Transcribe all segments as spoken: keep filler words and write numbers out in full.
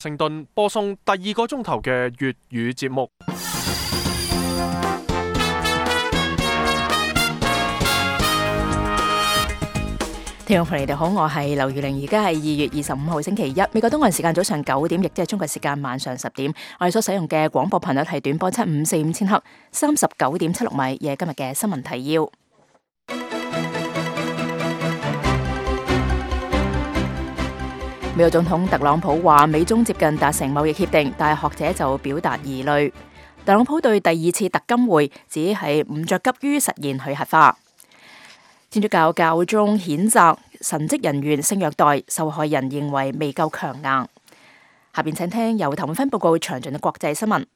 盛頓播送第二個鐘頭嘅粵語節目。 聽眾朋友你哋好，我係劉如玲，而家係二月二十五號星期一，美國東岸時間早上九點，亦即係中國時間晚上十點。我哋所使用嘅廣播頻率係短波七五四五千赫，三十九點七六米。嘢今日嘅新聞提要。美國總統特朗普話美中接近達成貿易協定，但係學者就表達疑慮。特朗普對第二次特金會只係唔着急於實現去核化。天主教教宗譴責神職人員性虐待，受害人認為未夠強硬。下邊請聽由譚永芬報告詳盡嘅國際新聞。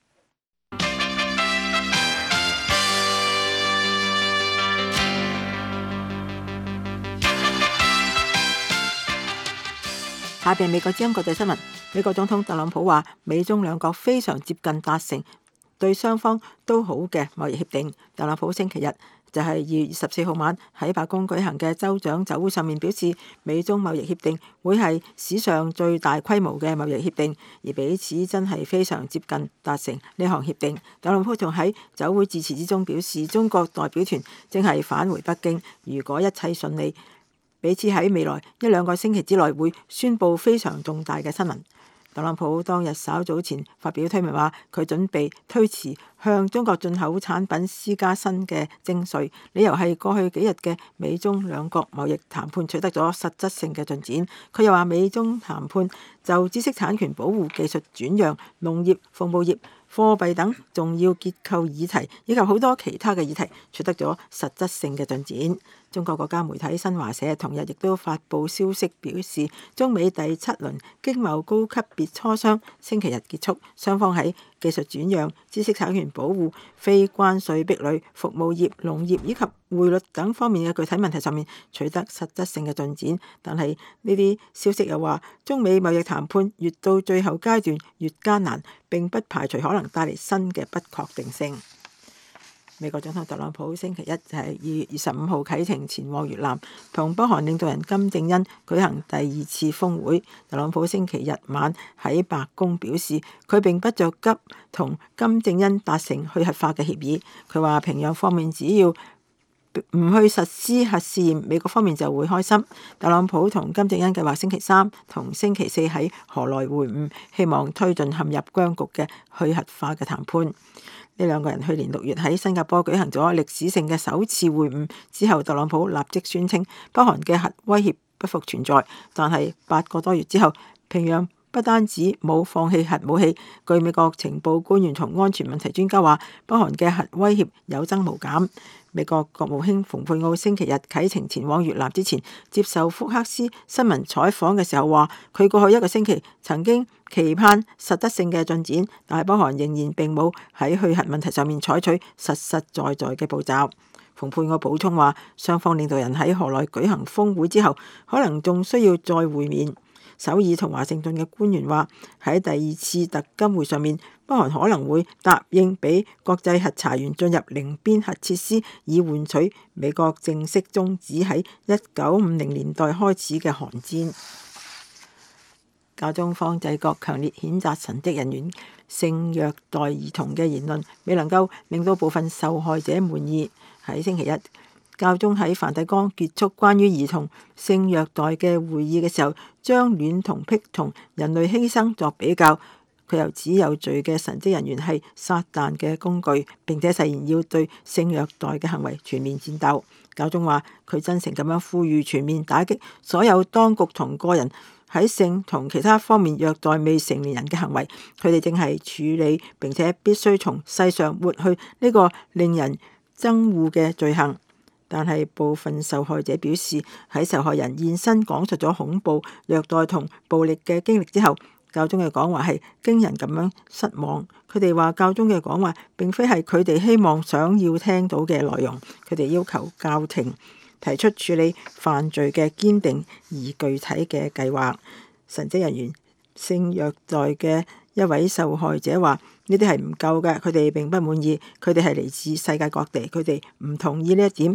下邊美國之音國際新聞，美國總統特朗普話美中兩國非常接近達成對雙方都好嘅貿易協定。特朗普星期日就係二月二十四號晚喺白宮舉行嘅州長酒會上面表示，美中貿易協定會係史上最大規模嘅貿易協定，而彼此真係非常接近達成呢項協定。特朗普仲喺酒會致辭之中表示，中國代表團正係返回北京，如果一切順利，彼此喺未來一兩個星期之內會宣布非常重大嘅新聞。特朗普當日稍早前發表推文話，佢準備推遲向中國進口產品施加新嘅徵稅，理由係過去幾日嘅美中兩國貿易談判取得咗實質性嘅進展。佢又話美中談判就知識產權保護、技術轉讓、農業、服務業、貨幣等重要結構議題，以及好多其他嘅議題取得咗實質性嘅進展。中國國家媒體新華社同日亦都發布消息表示，中美第七輪經貿高級別磋商星期日結束，雙方喺技術轉讓、知識產權保護、非關稅壁壘、服務業、農業以及匯率等方面嘅具體問題上面取得實質性嘅進展。但係呢啲消息又話，中美貿易談判越到最後階段越艱難，並不排除可能帶嚟新嘅不確定性。美國總統特朗普星期一就係二月二十五號啟程前往越南，同北韓領導人金正恩舉行第二次峰會。特朗普星期日晚喺白宮表示，佢並不着急同金正恩達成去核化嘅協議。佢話平壤方面只要唔去實施核試驗，美國方面就會開心。特朗普同金正恩計劃星期三同星期四喺河內會晤，希望推進陷入僵局嘅去核化嘅談判。呢兩個人去年六月喺新加坡舉行咗歷史性嘅首次會晤之後，特朗普立即宣稱北韓嘅核威脅不復存在。但係八個多月之後，平壤不單止冇放棄核武器，據美國情報官員同安全問題專家話，北韓嘅核威脅有增無減。美國國務卿蓬佩奧星期日啟程前往越南之前，接受福克斯新聞採訪嘅時候話，佢過去一個星期曾經期盼實質性嘅進展，但係北韓仍然並冇喺去核問題上面採取實實在在嘅步驟。蓬佩奧補充話，雙方領導人喺河內舉行峰會之後，可能仲需要再會面。首爾同華盛頓嘅官員話，喺第二次特金會上面，北韓可能會答應俾國際核查員進入寧邊核設施，以換取美國正式終止喺一九五零年代開始嘅韓戰。教宗方濟各強烈譴責神職人員性虐待兒童嘅言論，未能夠令到部分受害者滿意。喺星期一，教宗喺梵蒂岡結束關於兒童性虐待嘅會議嘅時候，將戀童癖同人類犧牲作比較。佢又指有罪嘅神職人員係撒旦嘅工具，並且誓言要對性虐待嘅行為全面戰鬥。教宗話佢真誠咁樣呼籲全面打擊所有當局同個人喺性同其他方面虐待未成年人嘅行為。佢哋正係處理並且必須從世上抹去呢個令人憎惡嘅罪行。但係部分受害者表示，喺受害人現身講述咗恐怖、虐待同暴力嘅經歷之後，教宗嘅講話係驚人咁樣失望。佢哋話教宗嘅講話並非係佢哋希望想要聽到嘅內容。佢哋要求教廷提出處理犯罪嘅堅定而具體嘅計劃。神職人員性虐待嘅一位受害者話：呢啲係唔夠嘅，佢哋並不滿意，佢哋係嚟自世界各地，佢哋唔同意呢一點。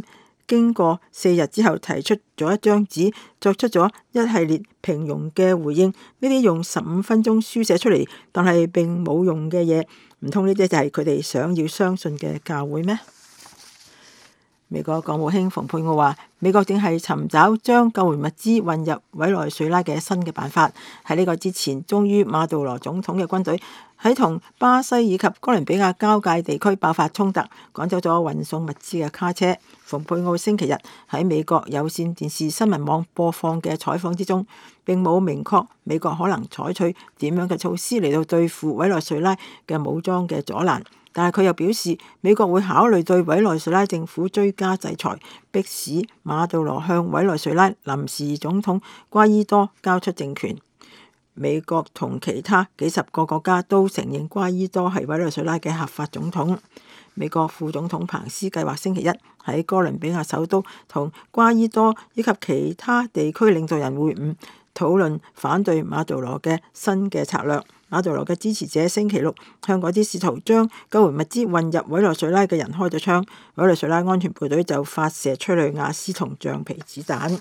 經過四日之後提出咗一張紙，作出咗一系列平庸嘅回應。呢啲用十五分鐘書寫出嚟，但係並冇用嘅嘢，唔通呢啲就係佢哋想要相信嘅教會咩？美國國務卿蓬佩奧話：美國正係尋找將救援物資運入委內瑞拉嘅新嘅辦法。喺呢個之前，終於馬杜羅總統嘅軍隊喺同巴西以及哥倫比亞交界地區爆發衝突，趕走咗運送物資嘅卡車。蓬佩奧星期日喺美國有線電視新聞網播放嘅採訪之中，並冇明確美國可能採取點樣嘅措施嚟到對付委內瑞拉嘅武裝嘅阻攔。但係佢又表示，美國會考慮對委內瑞拉政府追加制裁，迫使馬杜羅向委內瑞拉臨時總統瓜伊多交出政權。美國同其他幾十個國家都承認瓜伊多係委內瑞拉嘅合法總統。美國副總統彭斯計劃星期一喺哥倫比亞首都同瓜伊多以及其他地區領導人會晤，討論反對馬杜羅嘅新嘅策略。馬杜羅嘅支持者星期六向嗰啲試圖將救援物資運入委內瑞拉嘅人開咗槍，委內瑞拉安全部隊就發射催淚瓦斯同橡皮子彈。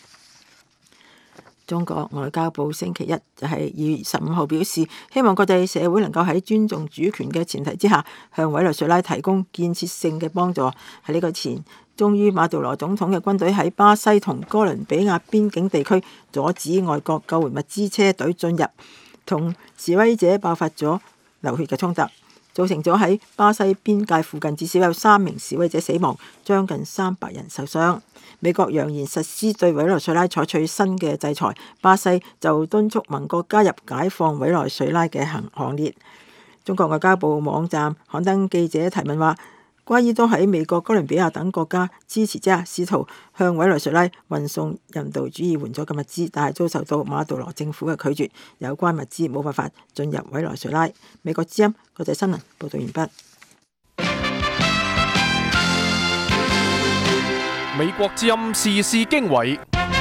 中國外交部星期一就係二月十五號表示，希望國際社會能夠喺尊重主權嘅前提之下，向委內瑞拉提供建設性嘅幫助。喺呢個前，終於馬杜羅總統嘅軍隊喺巴西同哥倫比亞邊境地區阻止外國救援物資車隊進入，同示威者爆發咗流血嘅衝突，造成咗喺巴西邊界附近至少有三名示威者死亡，將近三百人受傷。美國揚言實施對委內瑞拉採取新嘅制裁，巴西就敦促盟國加入解放委內瑞拉嘅行行列。中國外交部網站刊登記者提問話，瓜伊多喺美國、哥倫比亞等國家支持之下，試圖向委內瑞拉運送人道主義援助嘅物資，但係遭受到馬杜羅政府嘅拒絕，有關物資冇辦法進入委內瑞拉。美國之音國際新聞報道完畢。 美國之音時事經緯，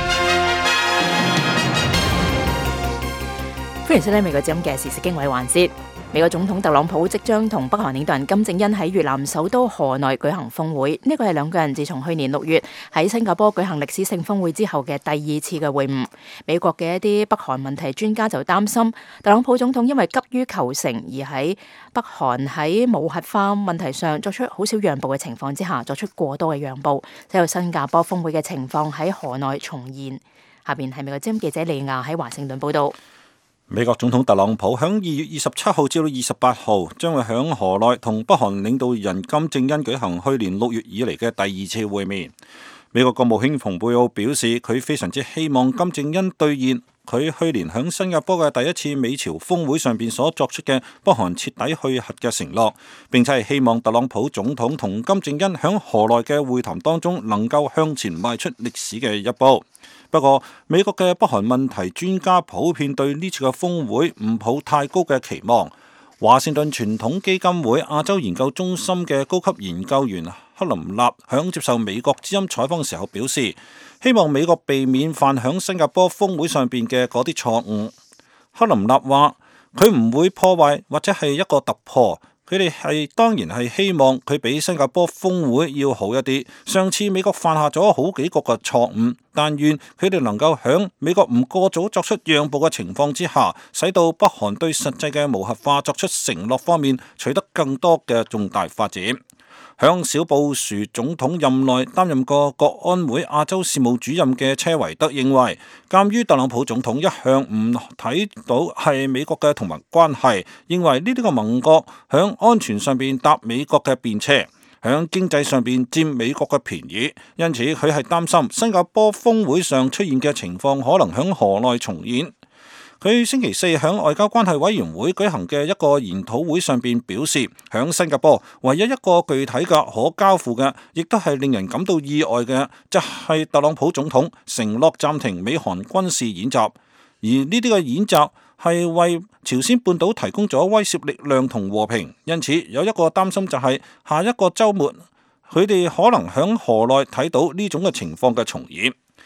歡迎收聽美國之音嘅時事經緯環節。美國總統特朗普即將同北韓領導人金正恩喺越南首都河內舉行峰會，呢個係兩個人自從去年六月喺新加坡舉行歷史性峰會之後嘅第二次嘅會晤。美國嘅一啲北韓問題專家就擔心，特朗普總統因為急於求成而喺北韓喺無核化問題上作出好少讓步嘅情況之下，作出過多嘅讓步，使到新加坡峰會嘅情況喺河內重現。下邊係美國之音記者利亞喺華盛頓報道。 美國總統特朗普響二月二十七號至到二十八號將會響河內同北韓領導人金正恩舉行去年六月以嚟嘅第二次會面。美國國務卿蓬佩奧表示，佢非常之希望金正恩兌現佢去年響新加坡嘅第一次美朝峰會上邊所作出嘅北韓徹底去核嘅承諾，並且係希望特朗普總統同金正恩響河內嘅會談當中能夠向前邁出歷史嘅一步。不過，美國嘅北韓問題專家普遍對呢次嘅峰會唔抱太高嘅期望。華盛頓傳統基金會亞洲研究中心嘅高級研究員克林納響接受美國之音採訪嘅時候表示，希望美國避免犯響新加坡峰會上邊嘅嗰啲錯誤。克林納話：佢唔會破壞或者係一個突破。佢哋係當然係希望佢比新加坡峰會要好一啲。上次美國犯下咗好幾個嘅錯誤，但願佢哋能夠響美國唔過早作出讓步嘅情況之下，使到北韓對實際嘅無核化作出承諾方面取得更多嘅重大發展。響小布殊總統任內擔任過國安會亞洲事務主任嘅車維德認為，鑑於特朗普總統一向唔睇到係美國嘅同盟關係，認為呢啲個盟國響安全上邊搭美國嘅便車，響經濟上邊佔美國嘅便宜，因此佢係擔心新加坡峰會上出現嘅情況可能響河內重演。佢星期四響外交關係委員會舉行嘅一個研討會上邊表示，響新加坡唯一一個具體嘅可交付嘅，亦都係令人感到意外嘅，就係特朗普總統承諾暫停美韓軍事演習，而呢啲嘅演習係為朝鮮半島提供咗威懾力量同和平。因此有一個擔心就係下一個週末佢哋可能響河內睇到呢種嘅情況嘅重演。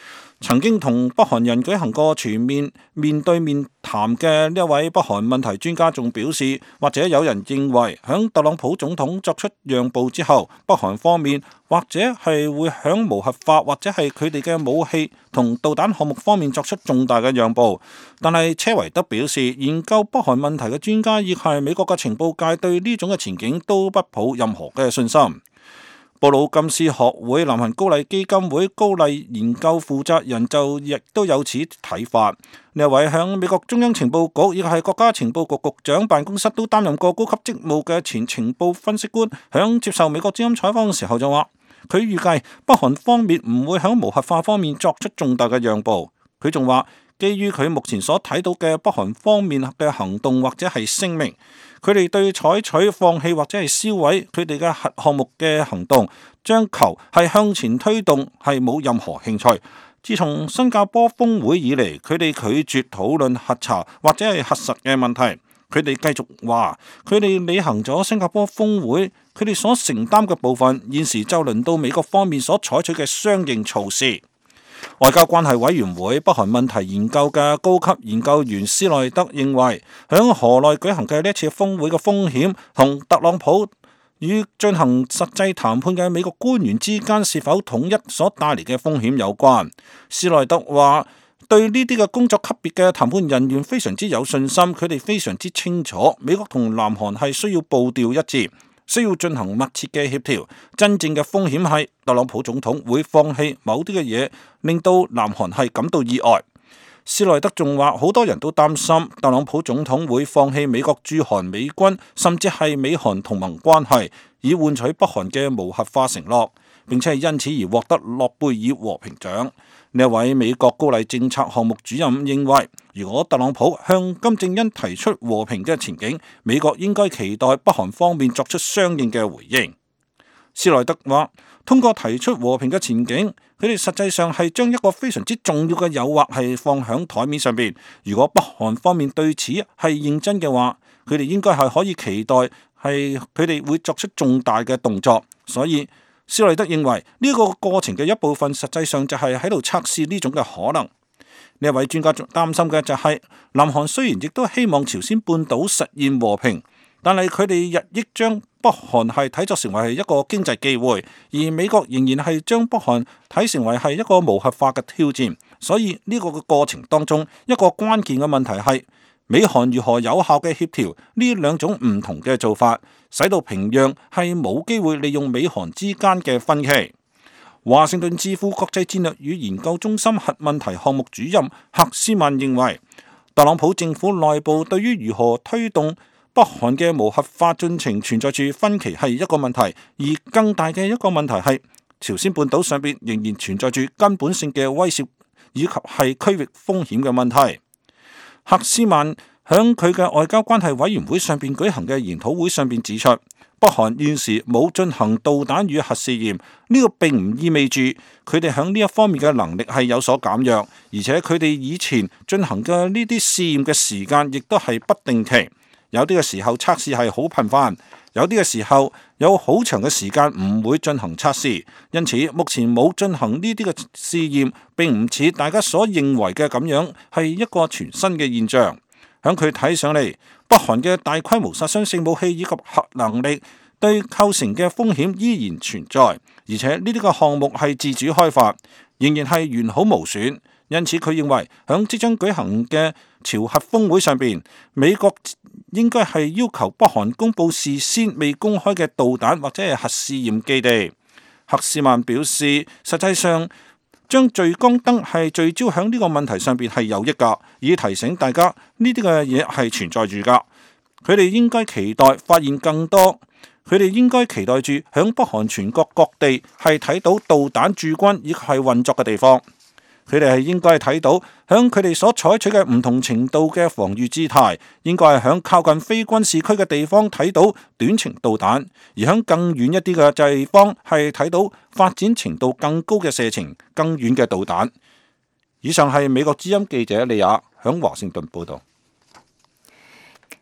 曾經同北韓人舉行過全面面對面談嘅呢一位北韓問題專家仲表示，或者有人認為響特朗普總統作出讓步之後，北韓方面或者係會響無核化或者係佢哋嘅武器同導彈項目方面作出重大嘅讓步。但係車維德表示，研究北韓問題嘅專家亦係美國嘅情報界對呢種嘅前景都不抱任何嘅信心。布魯金斯學會南韓高麗基金會高麗研究負責人就亦都有此睇法。呢一位響美國中央情報局亦係國家情報局局長辦公室都擔任過高級職務嘅前情報分析官，響接受美國之音採訪嘅時候就話，佢預計北韓方面唔會響無核化方面作出重大嘅讓步。佢仲話，基於佢目前所睇到嘅北韓方面嘅行動或者係聲明，佢哋對採取放棄或者係銷毀佢哋嘅核項目嘅行動，將球係向前推動，係冇任何興趣。自從新加坡峰會以嚟，佢哋拒絕討論核查或者係核實嘅問題。佢哋繼續話，佢哋履行咗新加坡峰會佢哋所承擔嘅部分，現時就輪到美國方面所採取嘅相應措施。外交關係委員會北韓問題研究嘅高級研究員施內德認為，響河內舉行嘅呢一次峰會嘅風險同特朗普與進行實際談判嘅美國官員之間是否統一所帶嚟嘅風險有關。施內德話，對呢啲嘅工作級別嘅談判人員非常之有信心，佢哋非常之清楚美國同南韓係需要步調一致，需要進行密切嘅協調。真正嘅風險係特朗普總統會放棄某啲嘅嘢，令到南韓係感到意外。施內德仲話，好多人都擔心特朗普總統會放棄美國駐韓美軍，甚至係美韓同盟關係，以換取北韓嘅無核化承諾，並且係因此而獲得諾貝爾和平獎。呢一位美國高麗政策項目主任認為，如果特朗普向金正恩提出和平嘅前景，美國應該期待北韓方面作出相應嘅回應。施內德話，通過提出和平嘅前景，佢哋實際上係將一個非常之重要嘅誘惑係放響台面上邊。如果北韓方面對此係認真嘅話，佢哋應該係可以期待係佢哋會作出重大嘅動作。所以施內德認為呢個過程嘅一部分，實際上就係喺度測試呢種嘅可能。呢一位專家擔心嘅就係，南韓雖然亦都希望朝鮮半島實現和平，但係佢哋日益將北韓係睇作成為係一個經濟機會，而美國仍然係將北韓睇成為係一個無核化嘅挑戰。所以呢個嘅過程當中，一個關鍵嘅問題係美韓如何有效嘅協調呢兩種唔同嘅做法，使到平壤係冇機會利用美韓之間嘅分歧。華盛頓智庫國際戰略與研究中心核問題項目主任赫斯曼認為，特朗普政府內部對於如何推動北韓嘅無核化進程存在住分歧係一個問題，而更大嘅一個問題係朝鮮半島上邊仍然存在住根本性嘅威懾以及係區域風險嘅問題。赫斯曼響佢嘅外交關係委員會上邊舉行嘅研討會上邊指出，北韓現時冇進行導彈與核試驗，呢個並唔意味住佢哋響呢一方面嘅能力係有所減弱，而且佢哋以前進行嘅呢啲試驗嘅時間亦都係不定期。有啲嘅時候測試係好頻繁，有啲嘅時候有好長嘅時間唔會進行測試，因此目前冇進行呢啲嘅試驗，並唔似大家所認為嘅咁樣係一個全新嘅現象。響佢睇上嚟，北韓嘅大規模殺傷性武器以及核能力對構成嘅風險依然存在，而且呢啲嘅項目係自主開發，仍然係完好無損。因此佢認為響即將舉行嘅朝核峰會上邊，美國應該係要求北韓公布事先未公開嘅導彈或者係核試驗基地。赫斯曼表示，實際上將聚光燈係聚焦響呢個問題上邊係有益噶，以提醒大家呢啲嘅嘢係存在住噶。佢哋應該期待發現更多，佢哋應該期待住響北韓全國各地係睇到導彈駐軍以及係運作嘅地方。佢哋係應該睇到響佢哋所採取嘅唔同程度嘅防禦姿態，應該係響靠近非軍事區嘅地方睇到短程導彈，而響更遠一啲嘅地方係睇到發展程度更高嘅射程更遠嘅導彈。以上係美國之音記者李雅響華盛頓報道。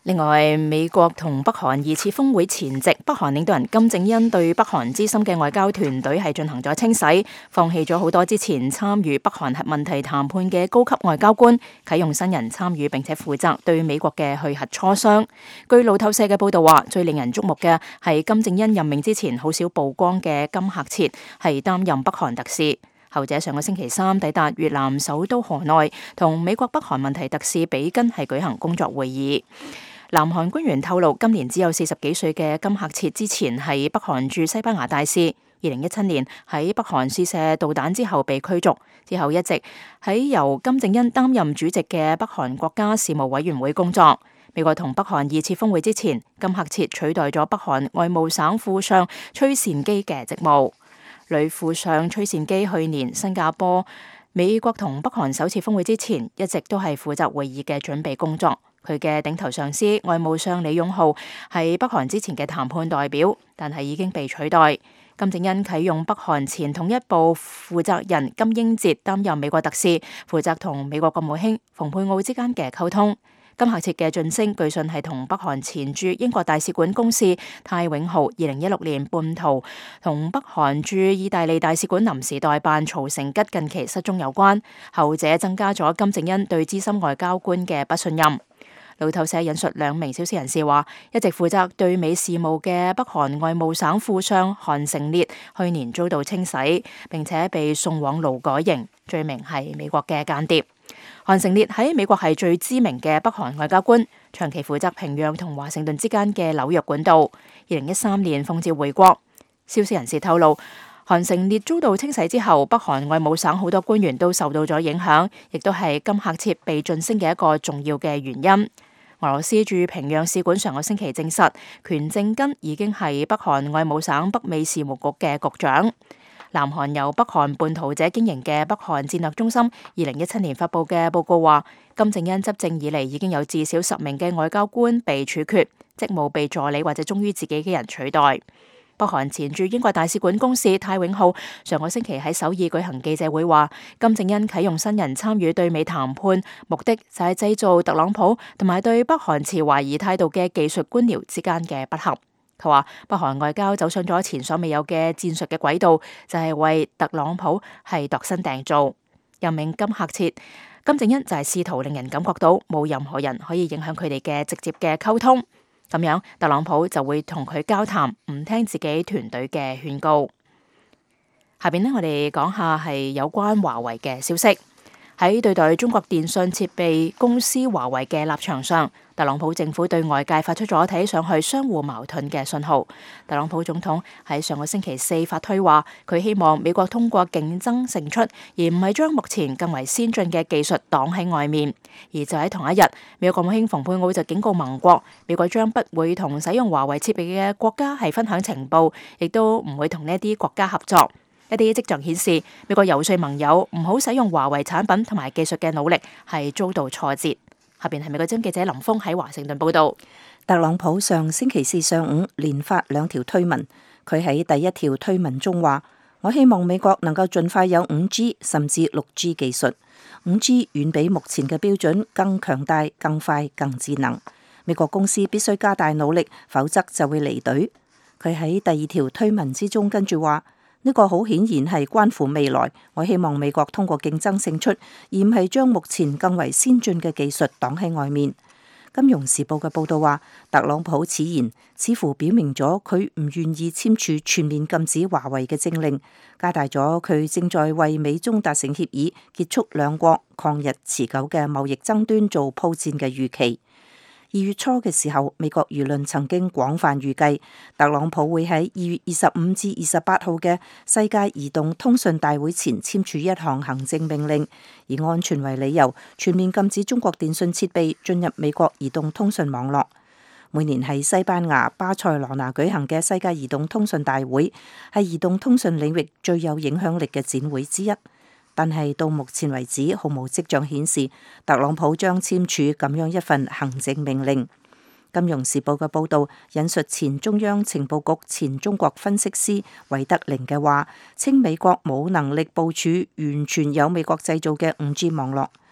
另外，美國同北韓二次峰會前夕，北韓領導人金正恩對北韓資深嘅外交團隊係進行咗清洗，放棄咗好多之前參與北韓核問題談判嘅高級外交官，啟用新人參與並且負責對美國嘅去核磋商。據路透社嘅報導話，最令人矚目嘅係金正恩任命之前好少曝光嘅金赫徹係擔任北韓特使。後者上個星期三抵達越南首都河內，同美國北韓問題特使比根係舉行工作會議。南韓官員透露，今年只有四十幾歲嘅金赫徹之前係北韓駐西班牙大使，二零一七年喺北韓試射導彈之後被驅逐，之後一直喺由金正恩擔任主席嘅北韓國家事務委員會工作。美國同北韓二次峰會之前，金赫徹取代咗北韓外務省副相崔善基嘅職務。女副相崔善基去年新加坡美國同北韓首次峰會之前，一直都係負責會議嘅準備工作。佢嘅頂頭上司外務相李勇浩係北韓之前嘅談判代表，但係已經被取代。金正恩啟用北韓前統一部負責人金英哲擔任美國特使，負責同美國國務卿蓬佩奧之間嘅溝通。金赫徹嘅晉升據信係同北韓前駐英國大使館公使泰永浩二零一六年叛逃，同北韓駐意大利大使館臨時代辦曹成吉近期失蹤有關。後者增加咗金正恩對資深外交官嘅不信任。路透社引述兩名消息人士話，一直負責對美事務嘅北韓外務省副相韓成烈去年遭到清洗，並且被送往勞改營，罪名係美國嘅間諜。韓成烈喺美國係最知名嘅北韓外交官，長期負責平壤同華盛頓之間嘅紐約管道。二零一三年奉召回國。消息人士透露，韓成烈遭到清洗之後，北韓外務省好多官員都受到咗影響，亦都係金赫徹被晉升嘅一個重要嘅原因。俄羅斯駐平壤使館上個星期證實，權正根已經係北韓外務省北美事務局嘅局長。南韓由北韓叛逃者經營嘅北韓戰略中心，二零一七年發佈嘅報告話，金正恩執政以嚟已經有至少十名嘅外交官被處決，職務被助理或者忠於自己嘅人取代。北韓前駐英國大使館公使泰永浩上個星期喺首爾舉行記者會話，金正恩啟用新人參與對美談判，目的就係製造特朗普同埋對北韓持懷疑態度嘅技術官僚之間嘅不合。佢話北韓外交走上咗前所未有嘅戰術嘅軌道，就係為特朗普係度身訂造。任命金赫徹，金正恩就係試圖令人感覺到冇任何人可以影響佢哋嘅直接嘅溝通。咁樣，特朗普就會同佢交談，唔聽自己團隊嘅勸告。下邊呢，我哋講下係有關華為嘅消息。喺對待中國電信設備公司華為嘅立場上，特朗普政府對外界發出咗睇上去相互矛盾嘅信號。特朗普總統喺上個星期四發推話，佢希望美國通過競爭勝出，而唔係將目前更為先進嘅技術擋喺外面。而就喺同一日，美國國務卿蓬佩奧就警告盟國，美國將不會同使用華為設備嘅國家係分享情報，亦都唔會同呢一啲國家合作。一啲跡象顯示，美國遊說盟友唔好使用華為產品同埋技術嘅努力係遭到挫折。下邊係美國之音記者林峰喺華盛頓報道。 特朗普上星期四上午連發兩條推文，佢喺第一條推文中話：我希望美國能夠盡快有五 G 甚至六 G 技術，五 G 遠比目前嘅標準更強大、更快、更智能。美國公司必須加大努力，否則就會離隊。佢喺第二條推文之中跟住話：呢個好顯然係關乎未來，我希望美國通過競爭勝出，而唔係將目前更為先進嘅技術擋喺外面。金融時報嘅報道話，特朗普此言似乎表明咗佢唔願意簽署全面禁止華為嘅政令，加大咗佢正在為美中達成協議，結束兩國抗日持久嘅貿易爭端做鋪墊嘅預期。二月初嘅時候，美國輿論曾經廣泛預計特朗普會喺二月二十五至二十八號嘅世界移動通訊大會前簽署一項行政命令，以安全為理由，全面禁止中國電信設備進入美國移動通訊網絡。每年喺西班牙巴塞羅那舉行嘅世界移動通訊大會，係移動通訊領域最有影響力嘅展會之一。但係到目前為止，毫無跡象顯示特朗普將簽署咁樣一份行政命令。金融時報嘅報導引述前中央情報局前中國分析師韋德寧嘅話，稱美國冇能力部署完全由美國製造嘅五 G 網絡。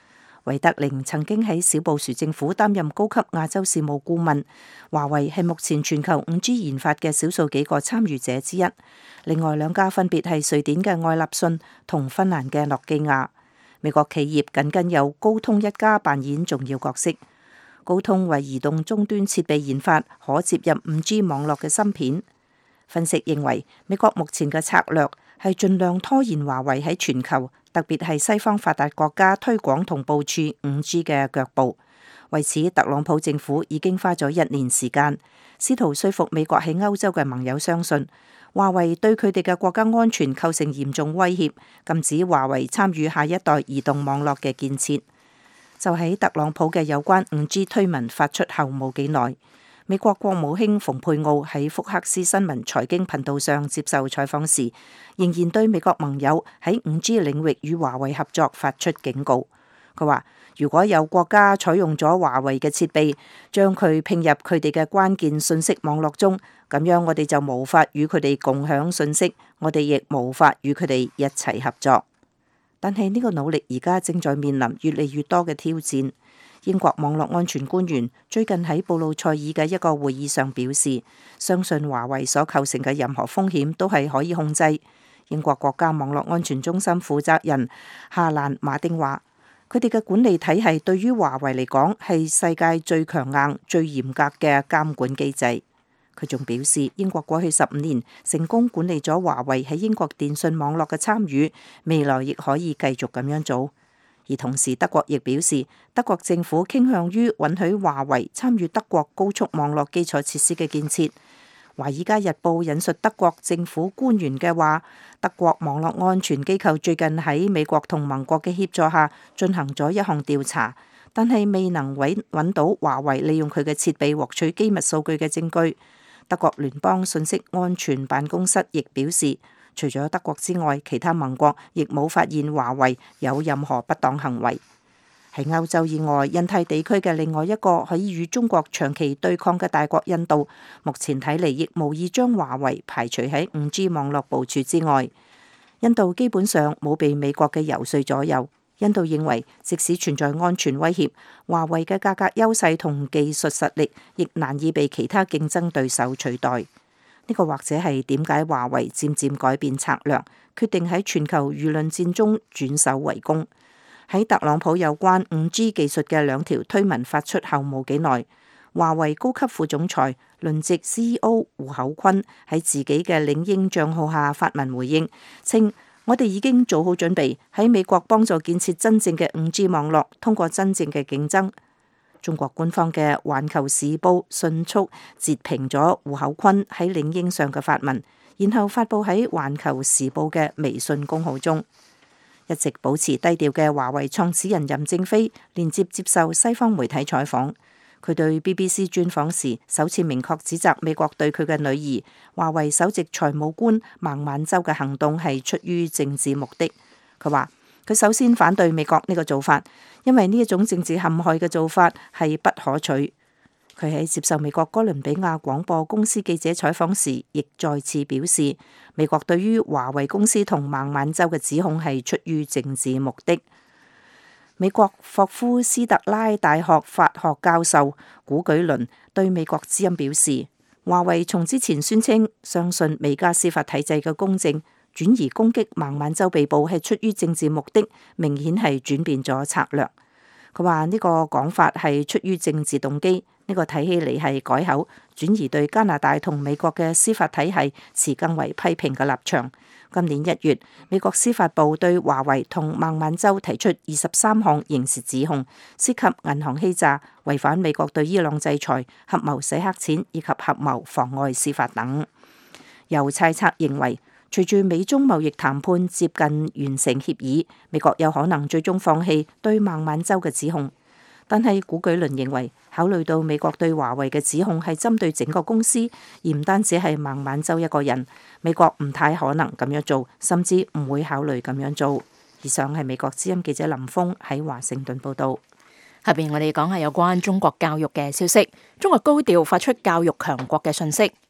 維特寧曾經喺小布殊政府擔任高級亞洲事務顧問。華為係目前全球五 G 研發嘅少數幾個參與者之一。另外兩家分別係瑞典嘅愛立信同芬蘭嘅諾基亞。美國企業僅僅有高通一家扮演重要角色。高通為移動終端設備研發可接入五 G 網絡嘅芯片。分析認為，美國目前嘅策略係盡量拖延華為喺全球，特別係西方發達國家推廣同部署五 G 嘅腳步。為此，特朗普政府已經花咗一年時間，試圖說服美國喺歐洲嘅盟友相信華為對佢哋嘅國家安全構成嚴重威脅，禁止華為參與下一代移動網絡嘅建設。就喺特朗普嘅有關五 G 推文發出後冇幾耐，美國國務卿蓬佩奧喺福克斯新聞財經頻道上接受採訪時，仍然對美國盟友喺五 G 領域與華為合作發出警告。佢話：如果有國家採用咗華為嘅設備，將佢拼入佢哋嘅關鍵信息網絡中，咁樣我哋就無法與佢哋共享信息，我哋亦無法與佢哋一齊合作。但係呢個努力而家正在面臨越嚟越多嘅挑戰。英國網絡安全官員最近喺布魯塞爾嘅一個會議上表示，相信華為所構成嘅任何風險都係可以控制。英國國家網絡安全中心負責人夏蘭馬丁話，佢哋嘅管理體系對於華為嚟講係世界最強硬、最嚴格嘅監管機制。佢仲表示，英國過去十五年成功管理咗華為喺英國電信網絡嘅參與，未來亦可以繼續咁樣做。而同時，德國亦表示，德國政府傾向於允許華為參與德國高速網絡基礎設施嘅建設。華爾街日報引述德國政府官員嘅話，德國網絡安全機構最近喺美國同盟國嘅協助下進行咗一項調查，但係未能揾揾到華為利用佢嘅設備獲取機密數據嘅證據。德國聯邦信息安全辦公室亦表示，除咗德國之外，其他盟國亦冇發現華為有任何不當行為。喺歐洲以外，印太地區嘅另外一個可以與中國長期對抗嘅大國印度，目前睇嚟亦無意將華為排除喺五 G 網絡部署之外。印度基本上冇被美國嘅游說左右。印度認為，即使存在安全威脅，華為嘅價格優勢同技術實力亦難以被其他競爭對手取代。呢個或者係點解華為漸漸改變策略，決定喺全球輿論戰中轉守為攻。喺特朗普有關五 G 技術嘅兩條推文發出後冇幾耐，華為高級副總裁輪值 C E O 胡厚昆喺自己嘅領英帳號下發文回應，稱我哋已經做好準備喺美國幫助建設真正嘅五 G 網絡，通過真正嘅競爭。中國官方嘅《環球時報》迅速截屏咗胡厚昆喺領英上嘅發文，然後發佈喺《環球時報》嘅微信公號中。一直保持低調嘅華為創始人任正非連接接受西方媒體採訪，佢對 B B C 專訪時首次明確指責美國對佢嘅女兒華為首席財務官孟晚舟嘅行動係出於政治目的。佢話佢首先反對美國呢個做法，因為呢一種政治陷害嘅做法係不可取。佢喺接受美國哥倫比亞廣播公司記者採訪時，亦再次表示，美國對於華為公司同孟晚舟嘅指控係出於政治目的。美國霍夫斯特拉大學法學教授古舉倫對美國之音表示，華為從之前宣稱相信美加司法體制嘅公正，轉移攻擊孟晚舟被捕係出於政治目的，明顯係轉變咗策略。佢話呢個講法係出於政治動機。呢個睇起嚟係改口，轉移對加拿大同美國嘅司法體系持更為批評嘅立場。今年一月，美國司法部對華為同孟晚舟提出二十三項刑事指控，涉及銀行欺詐、違反美國對伊朗制裁、合謀洗黑錢以及合謀妨礙司法等。有猜測認為，隨住美中貿易談判接近完成協議，美國有可能最終放棄對孟晚舟嘅指控。但係古舉倫認為，考慮到美國對華為嘅指控係針對整個公司，而唔單止係孟晚舟一個人，美國唔太可能咁樣做，甚至唔會考慮咁樣做。以上係美國之音記者林峰喺華盛頓報道。 下邊我哋講下有關中國教育嘅消息。中國高調發出教育強國嘅訊息。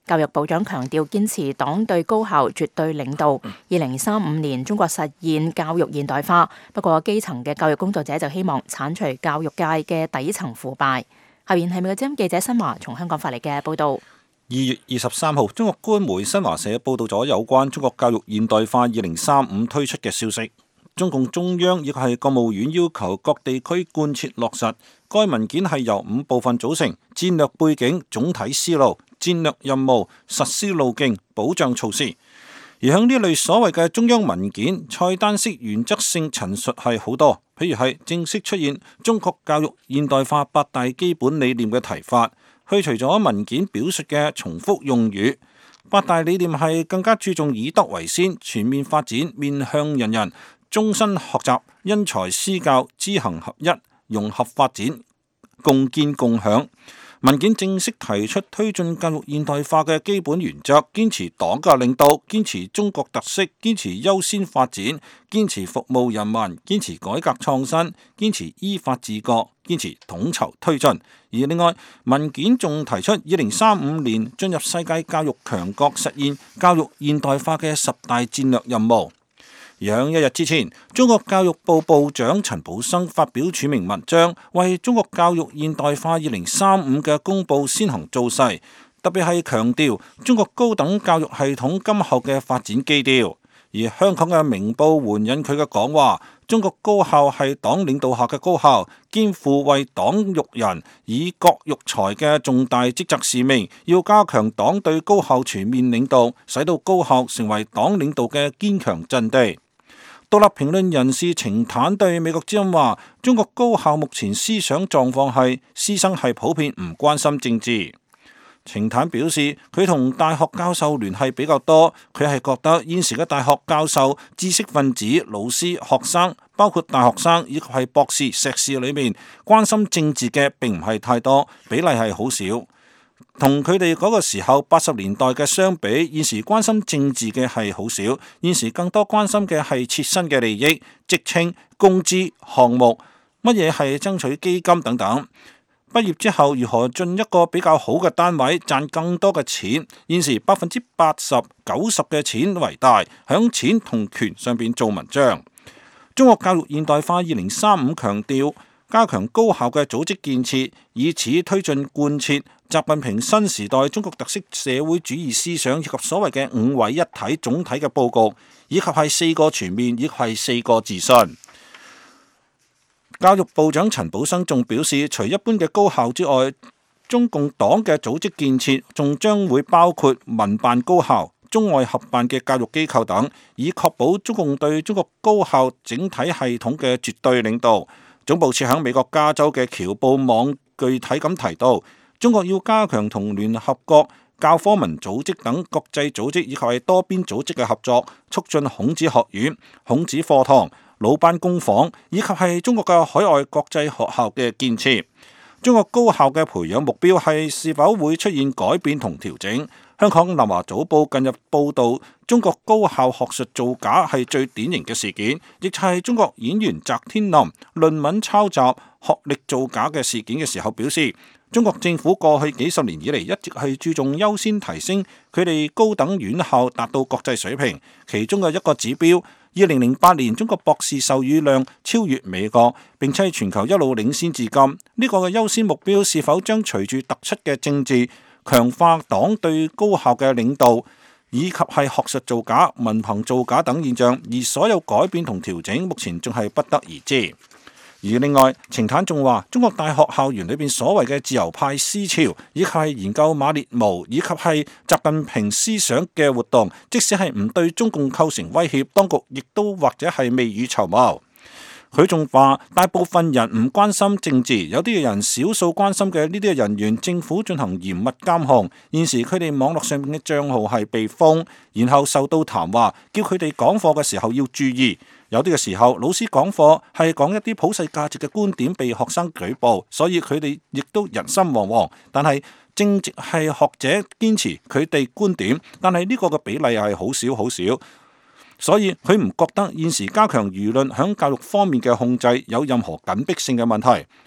教育部長強調堅持黨對高校絕對領導，二零三五年中國實現教育現代化。不過基層嘅教育工作者就希望剷除教育界嘅底層腐敗。下面係美國之音記者新華從香港發嚟嘅報導。 二月二十三號，中國官媒新華社報導咗有關中國教育現代化二零三五推出嘅消息。中共中央亦係國務院要求各地區貫徹落實。該文件係由五部分組成：戰略背景、總體思路、戰略任務、實施路徑、保障措施。而響呢類所謂嘅中央文件，菜單式原則性陳述係好多，譬如係正式出現中國教育現代化八大基本理念嘅提法，去除咗文件表述嘅重複用語。八大理念係更加注重以德為先、全面發展、面向人人、終身學習、因材施教、知行合一、融合發展、共建共享。文件正式提出推進教育現代化嘅基本原則，堅持黨嘅領導，堅持中國特色，堅持優先發展，堅持服務人民，堅持改革創新，堅持依法治國，堅持統籌推進。而另外，文件仲提出二零三五年進入世界教育強國，實現教育現代化嘅十大戰略任務。而喺一日之前，中國教育部部長陳寶生發表署名文章，為中國教育現代化二零三五嘅公佈先行造勢，特別係強調中國高等教育系統今後嘅發展基調。而香港嘅明報援引佢嘅講話，中國高校係黨領導下嘅高校，肩負為黨育人、以國育才嘅重大職責使命，要加強黨對高校全面領導，使到高校成為黨領導嘅堅強陣地。獨立評論人士程坦對美國之音話：中國高校目前思想狀況係師生係普遍唔關心政治。程坦表示，佢同大學教授聯繫比較多，佢係覺得現時嘅大學教授、知識分子、老師、學生，包括大學生以及係博士、碩士裏面關心政治嘅並唔係太多，比例係好少。同佢哋嗰個時候八十年代嘅相比，現時關心政治嘅係好少，現時更多關心嘅係切身嘅利益、職稱、工資、項目，乜嘢係爭取基金等等。畢業之後如何進一個比較好嘅單位，賺更多嘅錢？現時百分之八十、九十嘅錢為大，響錢同權上邊做文章。中國教育現代化二零三五強調加強高校嘅組織建設，以此推進貫徹習近平新時代中國特色社會主義思想以及所謂嘅五位一體總體嘅佈局，以及係四個全面，以及係四個自信。教育部長陳寶生仲表示，除一般嘅高校之外，中共黨嘅組織建設仲將會包括民辦高校、中外合辦嘅教育機構等，以確保中共對中國高校整體系統嘅絕對領導。總部設喺美國加州嘅僑報網具體咁提到，中國要加強同聯合國、教科文組織等國際組織以及係多邊組織嘅合作，促進孔子學院、孔子課堂、魯班工坊以及係中國嘅海外國際學校嘅建設。中國高校嘅培養目標係是否會出現改變同調整？香港南華早報近日報道，中國高校學術造假係最典型嘅事件，亦就係中國演員翟天臨論文抄襲、學歷造假嘅事件嘅時候表示，中國政府過去幾十年以嚟一直係注重優先提升佢哋高等院校達到國際水平，其中嘅一個指標，二零零八年中國博士授予量超越美國，並且係全球一路領先至今。呢個嘅優先目標是否將隨住突出嘅政治強化黨對高校嘅領導，以及係學術造假、文憑造假等現象，而所有改變同調整，目前仲係不得而知。而另外，程坦仲話，中國大學校園裏邊所謂嘅自由派思潮，以及係研究馬列毛以及係習近平思想嘅活動，即使係唔對中共構成威脅，當局亦都或者係未雨綢繆。佢仲話，大部分人唔關心政治，有啲嘅人少數關心嘅呢啲嘅人員，政府進行嚴密監控。現時佢哋網絡上面嘅帳號係被封，然後受到談話，叫佢哋講課嘅時候要注意。有啲嘅時候，老師講課係講一啲普世價值嘅觀點，被學生舉報，所以佢哋亦都人心惶惶。但係正值係學者堅持佢哋觀點，但係呢個嘅比例係好少好少。所以佢唔覺得現時加強輿論響教育方面嘅控制有任何緊迫性嘅問題。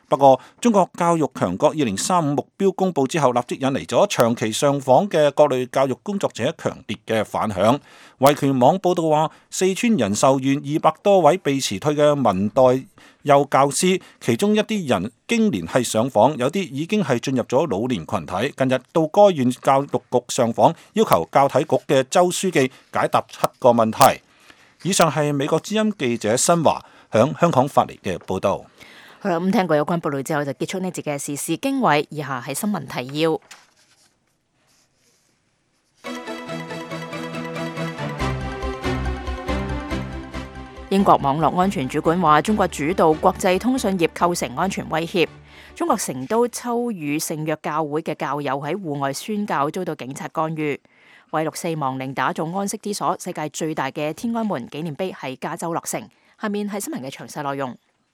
不過，中國教育強國二零三五目標公佈之後，立即引嚟咗長期上訪嘅各類教育工作者強烈嘅反響。維權網報道話，四川仁壽縣二百多位被辭退嘅民代幼教師，其中一啲人經聯繫上訪，有啲已經係進入咗老年群體。近日到該縣教育局上訪，要求教體局嘅周書記解答七個問題。以上係美國之音記者新華響香港發嚟嘅報道。 好啦，咁聽過有關報道之後，就結束呢節嘅時事經緯。以下係新聞提要。英國網絡安全主管話，中國主導國際通訊業構成安全威脅。中國成都秋雨聖約教會嘅教友喺戶外宣教遭到警察干預。為六四亡靈打造安息之所，世界最大嘅天安門紀念碑喺加州落成。下面係新聞嘅詳細內容。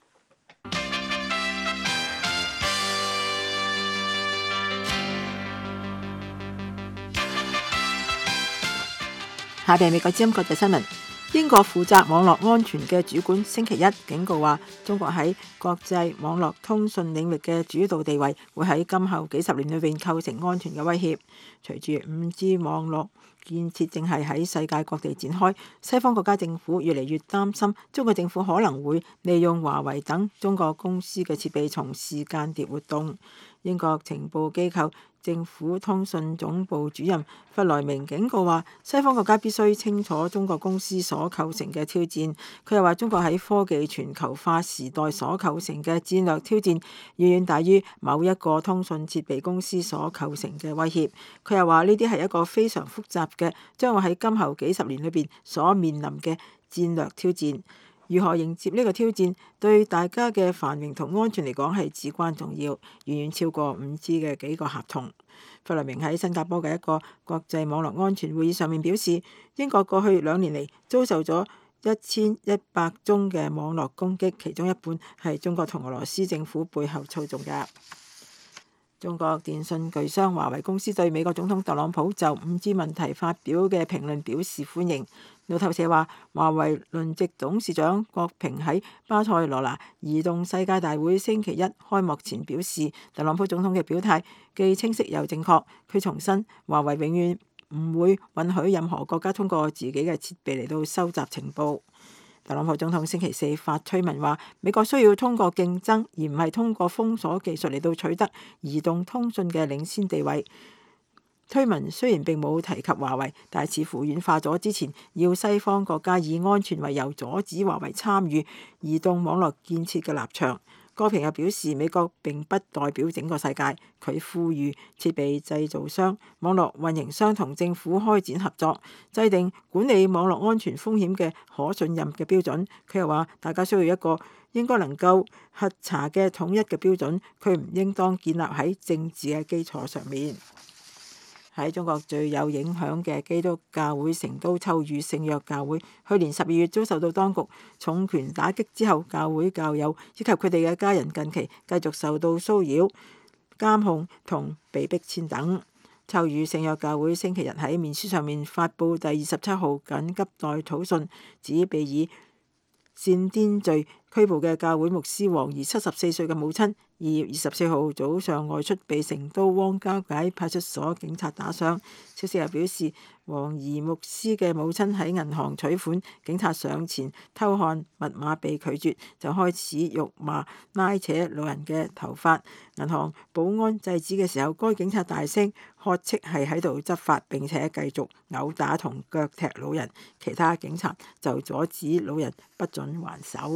下邊美國之音國際新聞。英國負責網絡安全嘅主管星期一警告話，中國喺國際網絡通訊領域嘅主導地位會喺今後幾十年裏邊構成安全嘅威脅。隨住五 G 網絡建設正係喺世界各地展開，西方國家政府越嚟越擔心中國政府可能會利用華為等中國公司嘅設備從事間諜活動。英國情報機構政府通訊總部主任弗萊明警告話，西方國家必須清楚中國公司所構成嘅挑戰。佢又話，中國喺科技全球化時代所構成嘅戰略挑戰，遠遠大於某一個通訊設備公司所構成嘅威脅。佢又話，呢啲係一個非常複雜嘅，將會喺今後幾十年裏邊所面臨嘅戰略挑戰。如何迎接呢個挑戰，對大家嘅繁榮同安全嚟講係至關重要，遠遠超過五 G 嘅幾個合同。弗萊明喺新加坡嘅一個國際網絡安全會議上面表示，英國過去兩年嚟遭受咗一千一百宗嘅網絡攻擊，其中一半係中國同俄羅斯政府背後操縱嘅。中國電信巨商華為公司對美國總統特朗普就五 G 問題發表嘅評論表示歡迎。路透社話，華為輪值董事長郭平喺巴塞羅那移動世界大會星期一開幕前表示，特朗普總統嘅表態既清晰又正確。佢重申，華為永遠唔會允許任何國家通過自己嘅設備嚟到收集情報。特朗普總統星期四發推文話，美國需要通過競爭，而唔係通過封鎖技術嚟到取得移動通訊嘅領先地位。推文雖然並冇提及華為，但係似乎軟化咗之前要西方國家以安全為由阻止華為參與移動網絡建設嘅立場。郭平又表示，美國並不代表整個世界。佢呼籲設備製造商、網絡運營商同政府開展合作，制定管理網絡安全風險嘅可信任嘅標準。佢又話，大家需要一個應該能夠核查嘅統一嘅標準，佢唔應當建立喺政治嘅基礎上面。喺中國最有影響嘅基督教會成都秋雨聖約教會，去年十二月遭受到當局重拳打擊之後，教會教友以及佢哋嘅家人近期繼續受到騷擾、監控同被逼遷等。秋雨聖約教會星期日喺面書上面發布第二十七號緊急代禱信，指被以煽顛罪拘捕嘅教會牧師黃怡七十四歲嘅母親，二月二十四號早上外出被成都汪家解派出所警察打傷。消息又表示，黃怡牧師嘅母親喺銀行取款，警察上前偷看密碼被拒絕，就開始辱罵拉扯老人嘅頭髮。銀行保安制止嘅時候，該警察大聲喝斥係喺度執法，並且繼續毆打同腳踢老人。其他警察就阻止老人不准還手。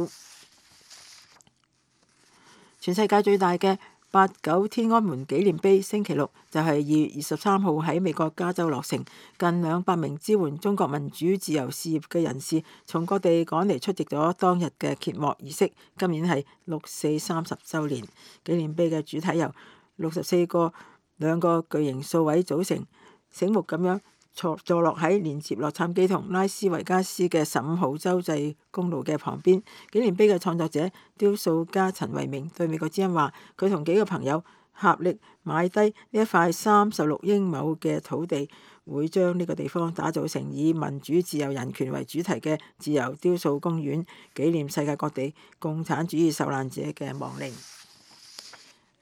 全世界最大嘅八九天安門紀念碑星期六就係二月二十三號喺美國加州落成，近兩百名支援中國民主自由事業嘅人士從各地趕嚟出席咗當日嘅揭幕儀式。今年係六四三十週年，紀念碑嘅主體由六十四個兩個巨型數位組成，醒目咁樣坐坐落喺連接洛杉磯同拉斯維加斯嘅十五號州際公路嘅旁邊。紀念碑嘅創作者雕塑家陳維明對美國之音話，佢同幾個朋友合力買低呢一塊三十六英畝嘅土地，會將呢個地方打造成以民主、自由、人權為主題嘅自由雕塑公園，紀念世界各地共產主義受難者嘅亡靈。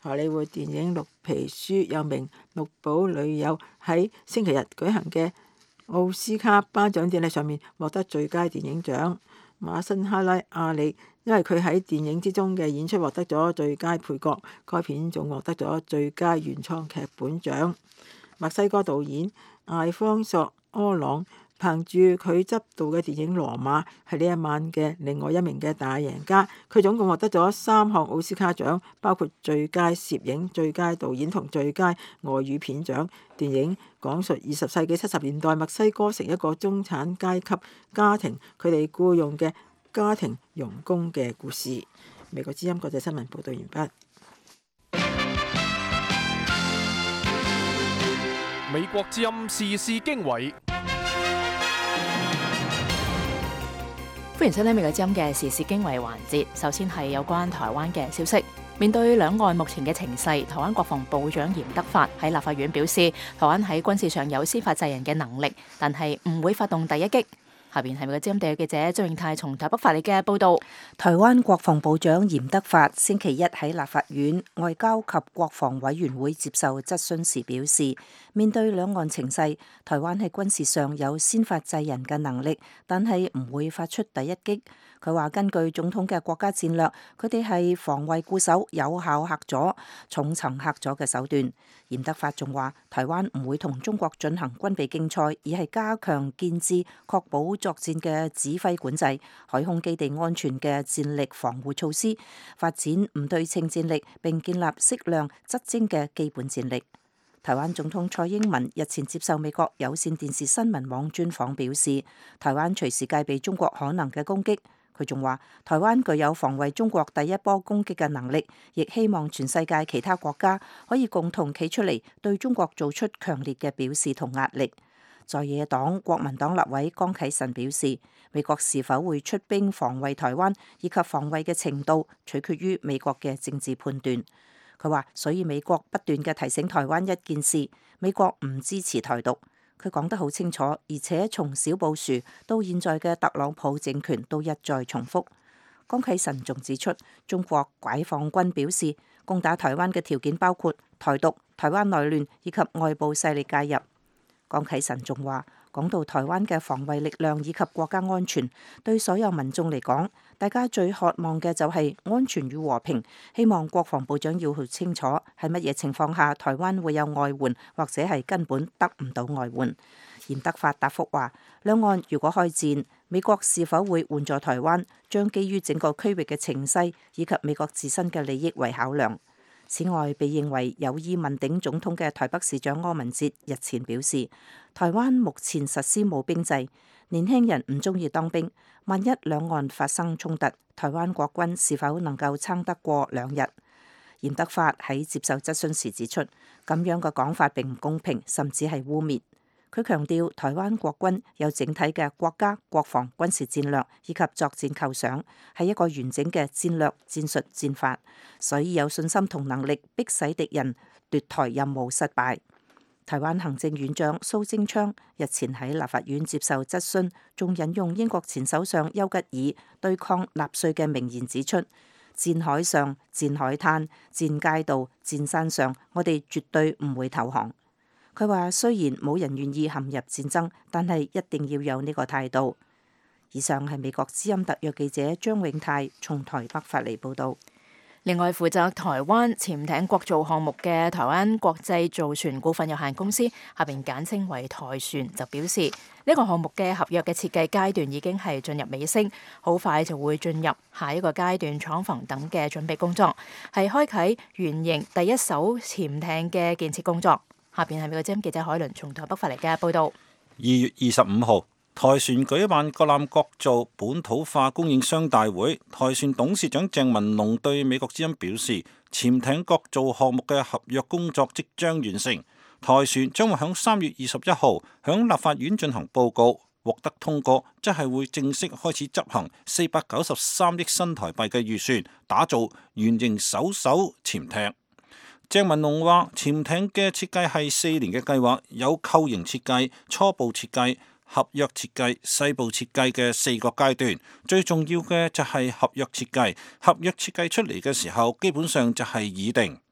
荷里活電影綠皮書又名《綠堡女友》喺星期日舉行嘅奧斯卡頒獎典禮上面獲得最佳電影獎。馬辛哈拉阿里因為佢喺電影之中嘅演出獲得咗最佳配角，該片仲獲得咗最佳原創劇本獎。墨西哥導演艾方索柯朗憑住佢執導嘅電影《羅馬》係呢一晚嘅另外一名嘅大贏家，佢總共獲得咗三項奧斯卡獎，包括最佳攝影、最佳導演同最佳外語片獎。電影講述二十世紀七十年代墨西哥城一個中產階級家庭佢哋僱用嘅家庭傭工嘅故事。美國之音國際新聞報道完畢。 美國之音時事經緯。 歡迎收聽美國之音嘅時事經緯環節。首先係有關台灣嘅消息。面對兩岸目前嘅情勢，台灣國防部長嚴德發喺立法院表示，台灣喺軍事上有司法制人嘅能力，但係唔會發動第一擊。下邊係美國之音地記者張永泰從台北發嚟嘅報道。 台灣國防部長嚴德發星期一喺立法院外交及國防委員會接受質詢時表示，面對兩岸情勢，台灣喺軍事上有先發制人嘅能力，但係唔會發出第一擊。佢話根據總統嘅國家戰略，佢哋係防衛固守、有效嚇阻、重層嚇阻嘅手段。嚴德發仲話，台灣唔會同中國進行軍備競賽，而係加強建制，確保作戰嘅指揮管制、海空基地安全嘅戰力防護措施，發展唔對稱戰力，並建立適量質精嘅基本戰力。台灣總統蔡英文日前接受美國有線電視新聞網專訪表示，台灣隨時戒備中國可能嘅攻擊。佢仲話，台灣具有防衛中國第一波攻擊嘅能力，亦希望全世界其他國家可以共同企出嚟，對中國做出強烈嘅表示同壓力。在野黨國民黨立委江啟臣表示，美國是否會出兵防衛台灣，以及防衛嘅程度，取決於美國嘅政治判斷。佢話，所以美國不斷嘅提醒台灣一件事，美國唔支持台獨。佢講得好清楚，而且從小布殊到現在嘅特朗普政權都一再重複。江啟臣仲指出，中國解放軍表示，攻打台灣嘅條件包括台獨、台灣內亂以及外部勢力介入。江啟臣仲話，講到台灣嘅防衛力量以及國家安全，對所有民眾嚟講，大家最渴望嘅就係安全與和平。希望國防部長要好清楚，喺乜嘢情況下台灣會有外援，或者係根本得唔到外援。嚴德發答覆話，兩岸如果開戰，美國是否會援助台灣，將基於整個區域嘅情勢以及美國自身嘅利益為考量。此外，被認為有意問鼎總統嘅台北市長柯文哲日前表示，台灣目前實施冇兵制，年輕人唔中意當兵，萬一兩岸發生衝突，台灣國軍是否能夠撐得過兩日？嚴德發喺接受質詢時指出，咁樣嘅講法並唔公平，甚至係污蔑。佢強調，台灣國軍有整體嘅國家國防軍事戰略以及作戰構想，係一個完整嘅戰略戰術戰法，所以有信心同能力迫使敵人奪台任務失敗。台灣行政院長蘇貞昌日前喺立法院接受質詢，仲引用英國前首相丘吉爾對抗納粹嘅名言指出，戰海上、戰海灘、戰街道、戰山上，我哋絕對唔會投降。佢話，雖然冇人願意陷入戰爭，但係一定要有呢個態度。以上係美國之音特約記者張永泰從台北發嚟報道。 另外，負責台灣潛艇國造項目嘅台灣國際造船股份有限公司，下邊簡稱為台船，就表示呢個項目嘅合約嘅設計階段已經係進入尾聲，好快就會進入下一個階段廠房等嘅準備工作，係開啟原型第一艘潛艇嘅建設工作。下邊係美國之音記者海倫從台北發嚟嘅報道。 二月二十五號，台船舉辦國艦國造本土化供應商大會，台船董事長鄭文龍對美國之音表示，潛艇國造項目嘅合約工作即將完成，台船將會響三月二十一號響立法院進行報告，獲得通過，即係會正式開始執行四百九十三億新台幣嘅預算，打造原型首艘潛艇。鄭文龍話，潛艇嘅設計係四年嘅計劃，有構型設計、初步設計、合約設計、細部設計嘅四個階段。最重要嘅就係合約設計，合約設計出嚟嘅時候，基本上就係擬定。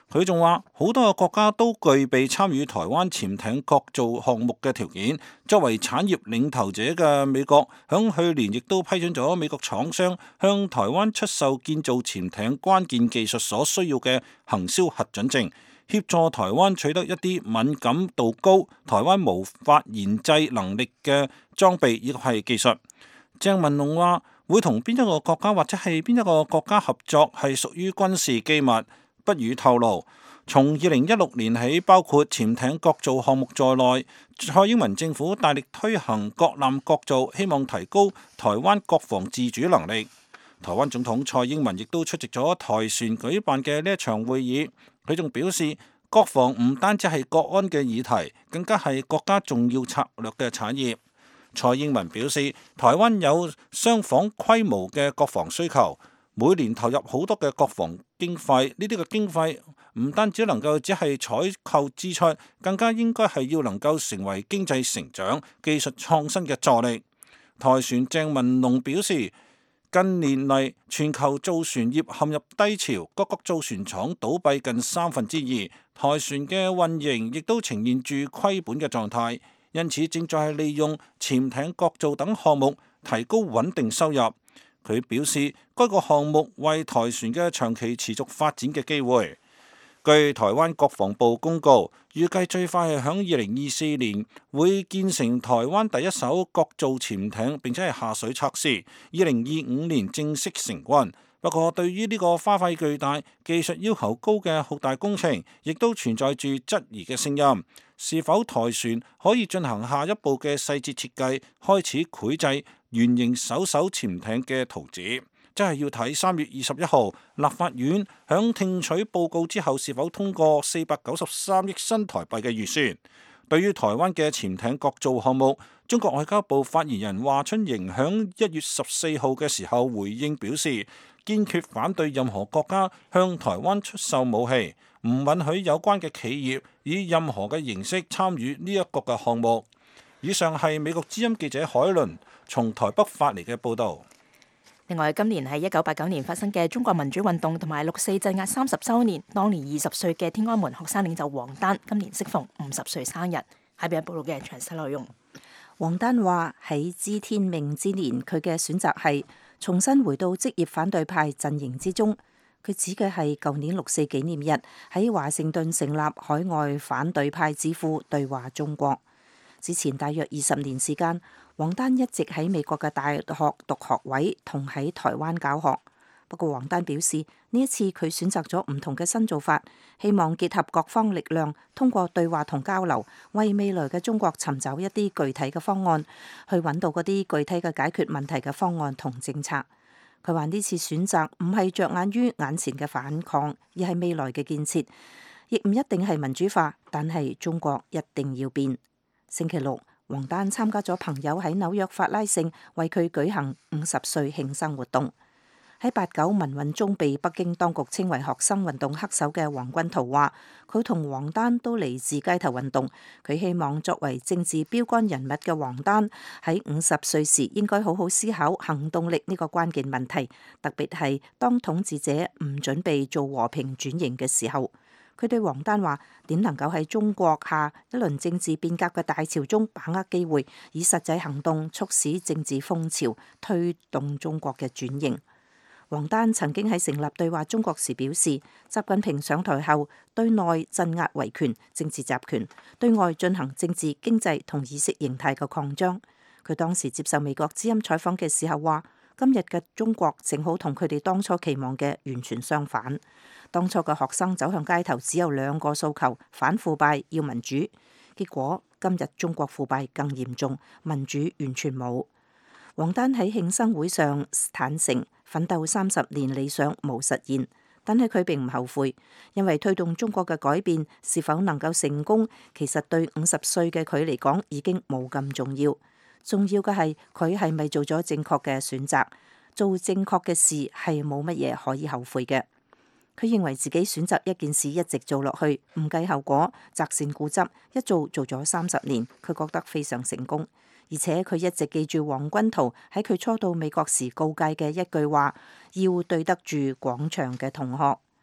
佢仲話好多個國家都具備參與台灣潛艇國造項目嘅條件。作為產業領頭者嘅美國，響去年亦都批准咗美國廠商向台灣出售建造潛艇關鍵技術所需要嘅行銷核准證，協助台灣取得一啲敏感度高、台灣無法研製能力嘅裝備亦係技術。鄭文龍話會同邊一個國家或者係邊一個國家合作係屬於軍事機密，不予透露。從二零一六年起，包括潛艇國造項目在內，蔡英文政府大力推行國艦國造，希望提高台灣國防自主能力。台灣總統蔡英文亦都出席咗台船舉辦嘅呢一場會議，佢仲表示，國防唔單止係國安嘅議題，更加係國家重要策略嘅產業。蔡英文表示，台灣有相仿規模嘅國防需求，每年投入好多嘅國防經費，呢啲嘅經費唔單止能夠只係採購支出，更加應該係要能夠成為經濟成長、技術創新嘅助力。台船鄭文龍表示，近年嚟全球造船業陷入低潮，各個造船廠倒閉近三分之二，台船嘅運營亦都呈現住虧本嘅狀態，因此正在係利用潛艇國造等項目提高穩定收入。佢表示，該個項目為台船嘅長期持續發展嘅機會。據台灣國防部公告，預計最快係響二零二四年會建成台灣第一艘國造潛艇，並且係下水測試，二零二五年正式成軍。不過，對於呢個花費巨大、技術要求高嘅浩大工程，亦都存在住質疑嘅聲音。是否台船可以進行下一步嘅細節設計，開始繪製原型首艘潛艇嘅圖紙？真係要睇三月二十一號立法院響聽取報告之後，是否通過四百九十三億新台幣嘅預算。對於台灣嘅潛艇國造項目，中國外交部發言人華春瑩響一月十四號嘅時候回應表示，堅決反對任何國家向台灣出售武器，唔允許有關嘅企業以任何嘅形式參與呢一個嘅項目。以上係美國之音記者海倫從台北發嚟嘅報導。 另外，今年係一九八九年發生嘅中國民主運動同埋六四鎮壓三十週年，當年二十歲嘅天安門學生領袖王丹今年適逢五十歲生日。下邊報道嘅詳細內容。 王丹話喺知天命之年，佢嘅選擇係重新回到職業反對派陣營之中。佢指嘅係舊年六四紀念日喺華盛頓成立海外反對派智庫對話中國。之前大約二十年時間，王丹一直喺美國嘅大學讀學位，同喺台灣教學。不過王丹表示，呢一次佢選擇咗唔同嘅新做法，希望結合各方力量，通過對話同交流，為未來嘅中國尋找一啲具體嘅方案，去揾到嗰啲具體嘅解決問題嘅方案同政策。佢話呢次選擇唔係着眼於眼前嘅反抗，而係未來嘅建設，亦唔一定係民主化，但係中國一定要變。星期六，王丹參加咗朋友喺紐約法拉盛為佢舉行五十歲慶生活動。喺八九民運中被北京當局稱為學生運動黑手嘅黃君濤話，佢同王丹都嚟自街頭運動，佢希望作為政治標杆人物嘅王丹喺五十歲時應該好好思考行動力呢個關鍵問題，特別係當統治者唔準備做和平轉型嘅時候。佢對王丹話：點能夠喺中國下一輪政治變革嘅大潮中把握機會，以實際行動促使政治風潮，推動中國嘅轉型？王丹曾經喺成立對話中國時表示，習近平上台後對內鎮壓維權、政治集權，對外進行政治、經濟同意識形態嘅擴張。佢當時接受美國之音採訪嘅時候話：今日嘅中國正好同佢哋當初期望嘅完全相反。當初嘅學生走向街頭只有兩個訴求：反腐敗、要民主。結果今日中國腐敗更嚴重，民主完全冇。王丹喺慶生會上坦誠，奮鬥三十年理想冇實現，但係佢並唔後悔，因為推動中國嘅改變是否能夠成功，其實對五十歲嘅佢嚟講已經冇咁重要。重要嘅係佢係咪做咗正確嘅選擇，做正確嘅事係冇乜嘢可以後悔嘅。佢認為自己選擇一件事一直做落去，唔計後果，擇善固執，一做做咗三十年，佢覺得非常成功。而且佢一直記住黃君濤喺佢初到美國時告誡嘅一句話：要對得住廣場嘅同學。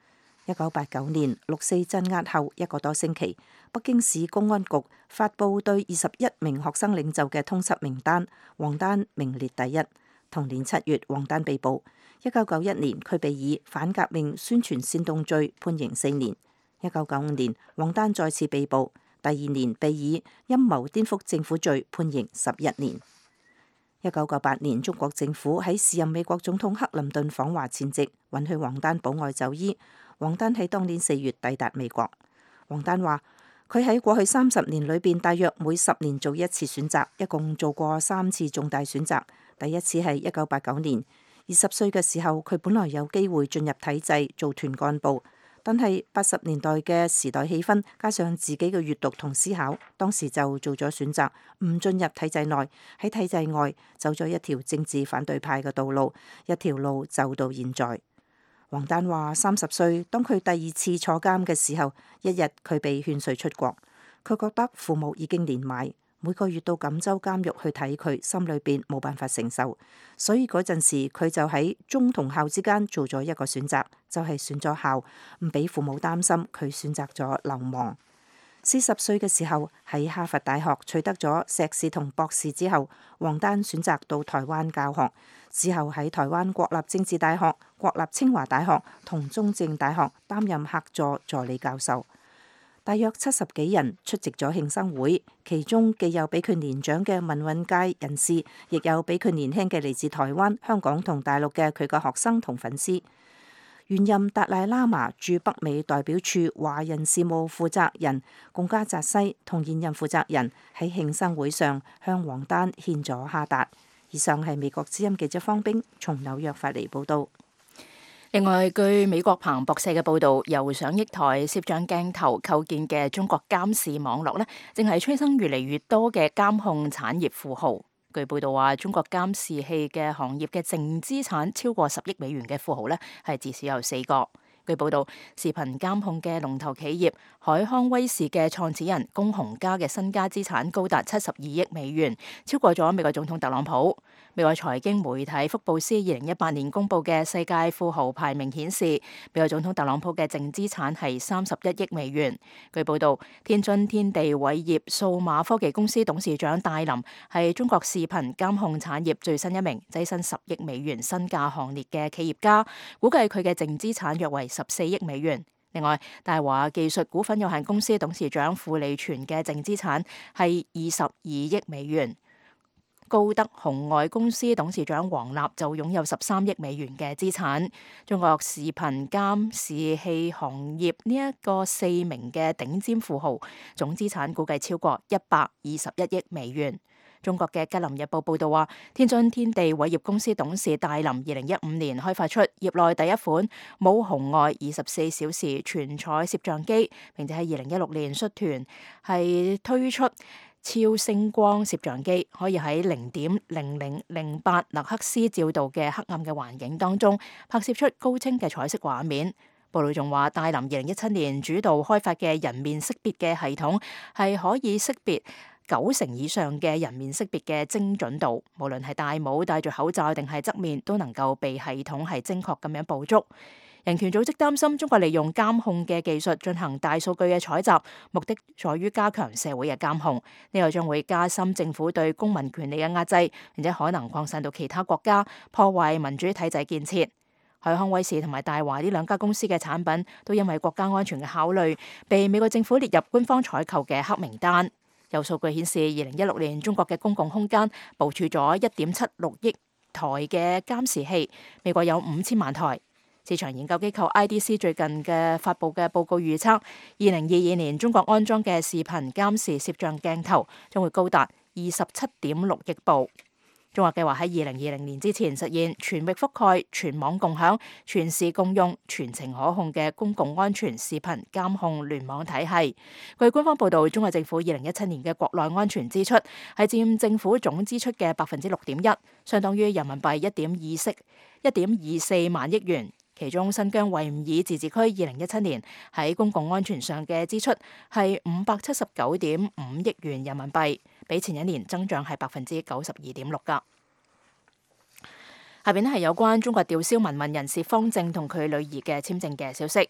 一九八九年六四鎮壓後一個多星期，北京市公安局發布對二十一名學生領袖嘅通緝名單，王丹名列第一。同年七月，王丹被捕。一九九一年，佢被以反革命宣傳煽動罪判刑四年。一九九五年，王丹再次被捕，第二年被以陰謀顛覆政府罪判刑十一年。一九九八年，中國政府喺時任美國總統克林頓訪華前夕，允許王丹保外就醫。王丹喺當年四月抵達美國。王丹話：佢喺過去三十年裏邊，大約每十年做一次選擇，一共做過三次重大選擇。第一次係一九八九年，二十歲嘅時候，佢本來有機會進入體制做團幹部，但係八十年代嘅時代氣氛加上自己嘅閱讀同思考，當時就做咗選擇，唔進入體制內，喺體制外走咗一條政治反對派嘅道路，一條路走到現在。王丹話：三十歲，當佢第二次坐監嘅時候，一日佢被勸說出國，佢覺得父母已經年邁，每個月到錦州監獄去睇佢，心裏邊冇辦法承受，所以嗰陣時佢就喺忠同孝之間做咗一個選擇，就係選咗孝，唔俾父母擔心，佢選擇咗流亡。四十歲嘅時候喺哈佛大學取得咗碩士同博士之後，王丹選擇到台灣教學，之後喺台灣國立政治大學、國立清華大學同中正大學擔任客座助理教授。大約七十幾人出席咗慶生會，其中既有比佢年長嘅民運界人士，亦有比佢年輕嘅嚟自台灣、香港同大陸嘅佢嘅學生同粉絲。現任達賴喇嘛駐北美代表處華人事務負責人貢加扎西同現任負責人喺慶生會上向王丹獻咗哈達。以上係美國之音記者方冰從紐約發嚟報道。 另外，據美國彭博社嘅報導，由上億台攝像鏡頭構建嘅中國監視網絡呢，正係催生越嚟越多嘅監控產業富豪。據報導話，中國監視器嘅行業嘅淨資產超過十億美元嘅富豪呢，係至少有四個。據報導，視頻監控嘅龍頭企業海康威視嘅創始人龔洪家嘅身家資產高達七十二億美元，超過咗美國總統特朗普。美國財經媒體福布斯二零一八年公佈嘅世界富豪排名顯示，美國總統特朗普嘅淨資產係三十一億美元。據報導，天津天地偉業數碼科技公司董事長戴琳係中國視頻監控產業最新一名躋身十億美元身價行列嘅企業家，估計佢嘅淨資產約為十四億美元。另外，大華技術股份有限公司董事長傅利全嘅淨資產係二十二億美元。高德紅外公司董事長王立就擁有十三億美元嘅資產。中國視頻監視器行業呢一個四名嘅頂尖富豪總資產估計超過一百二十一億美元。中國嘅吉林日報報道話，天津天地偉業公司董事戴琳二零一五年開發出業內第一款冇紅外二十四小時全彩攝像機，並且喺二零一六年率團係推出超聲光攝像機，可以喺零點零零零八勒克斯照度嘅黑暗嘅環境當中拍攝出高清嘅彩色畫面。報道仲話，戴琳二零一七年主導開發嘅人面識別嘅系統係可以識別九成以上嘅人面識別嘅精準度，無論係戴帽、戴住口罩定係側面，都能夠被系統係精確咁樣捕捉。人權組織擔心中國利用監控嘅技術進行大數據嘅採集，目的在於加強社會嘅監控。呢個將會加深政府對公民權利嘅壓制，並且可能擴散到其他國家，破壞民主體制建設。海康威視同埋大華呢兩家公司嘅產品都因為國家安全嘅考慮，被美國政府列入官方採購嘅黑名單。有數據顯示，二零一六年中國嘅公共空間部署咗一點七六億台嘅監視器，美國有五千萬台。市場研究機構 I D C 最近嘅發布嘅報告預測，二零二二年中國安裝嘅視頻監視攝像鏡頭將會高達二十七點六億部。中國計劃喺二零二零年之前實現全域覆蓋、全網共享、全市共用、全程可控嘅公共安全視頻監控聯網體系。據官方報導，中國政府二零一七年嘅國內安全支出係佔政府總支出嘅百分之六點一，相當於人民幣一點二四一點二四萬億元。其中新疆維吾爾自治區二零一七年喺公共安全上嘅支出係五百七十九點五億元人民幣，比前一年增長係百分之九十二點六噶。下邊係有關中國吊銷民運人士方正同佢女兒嘅簽證嘅消息。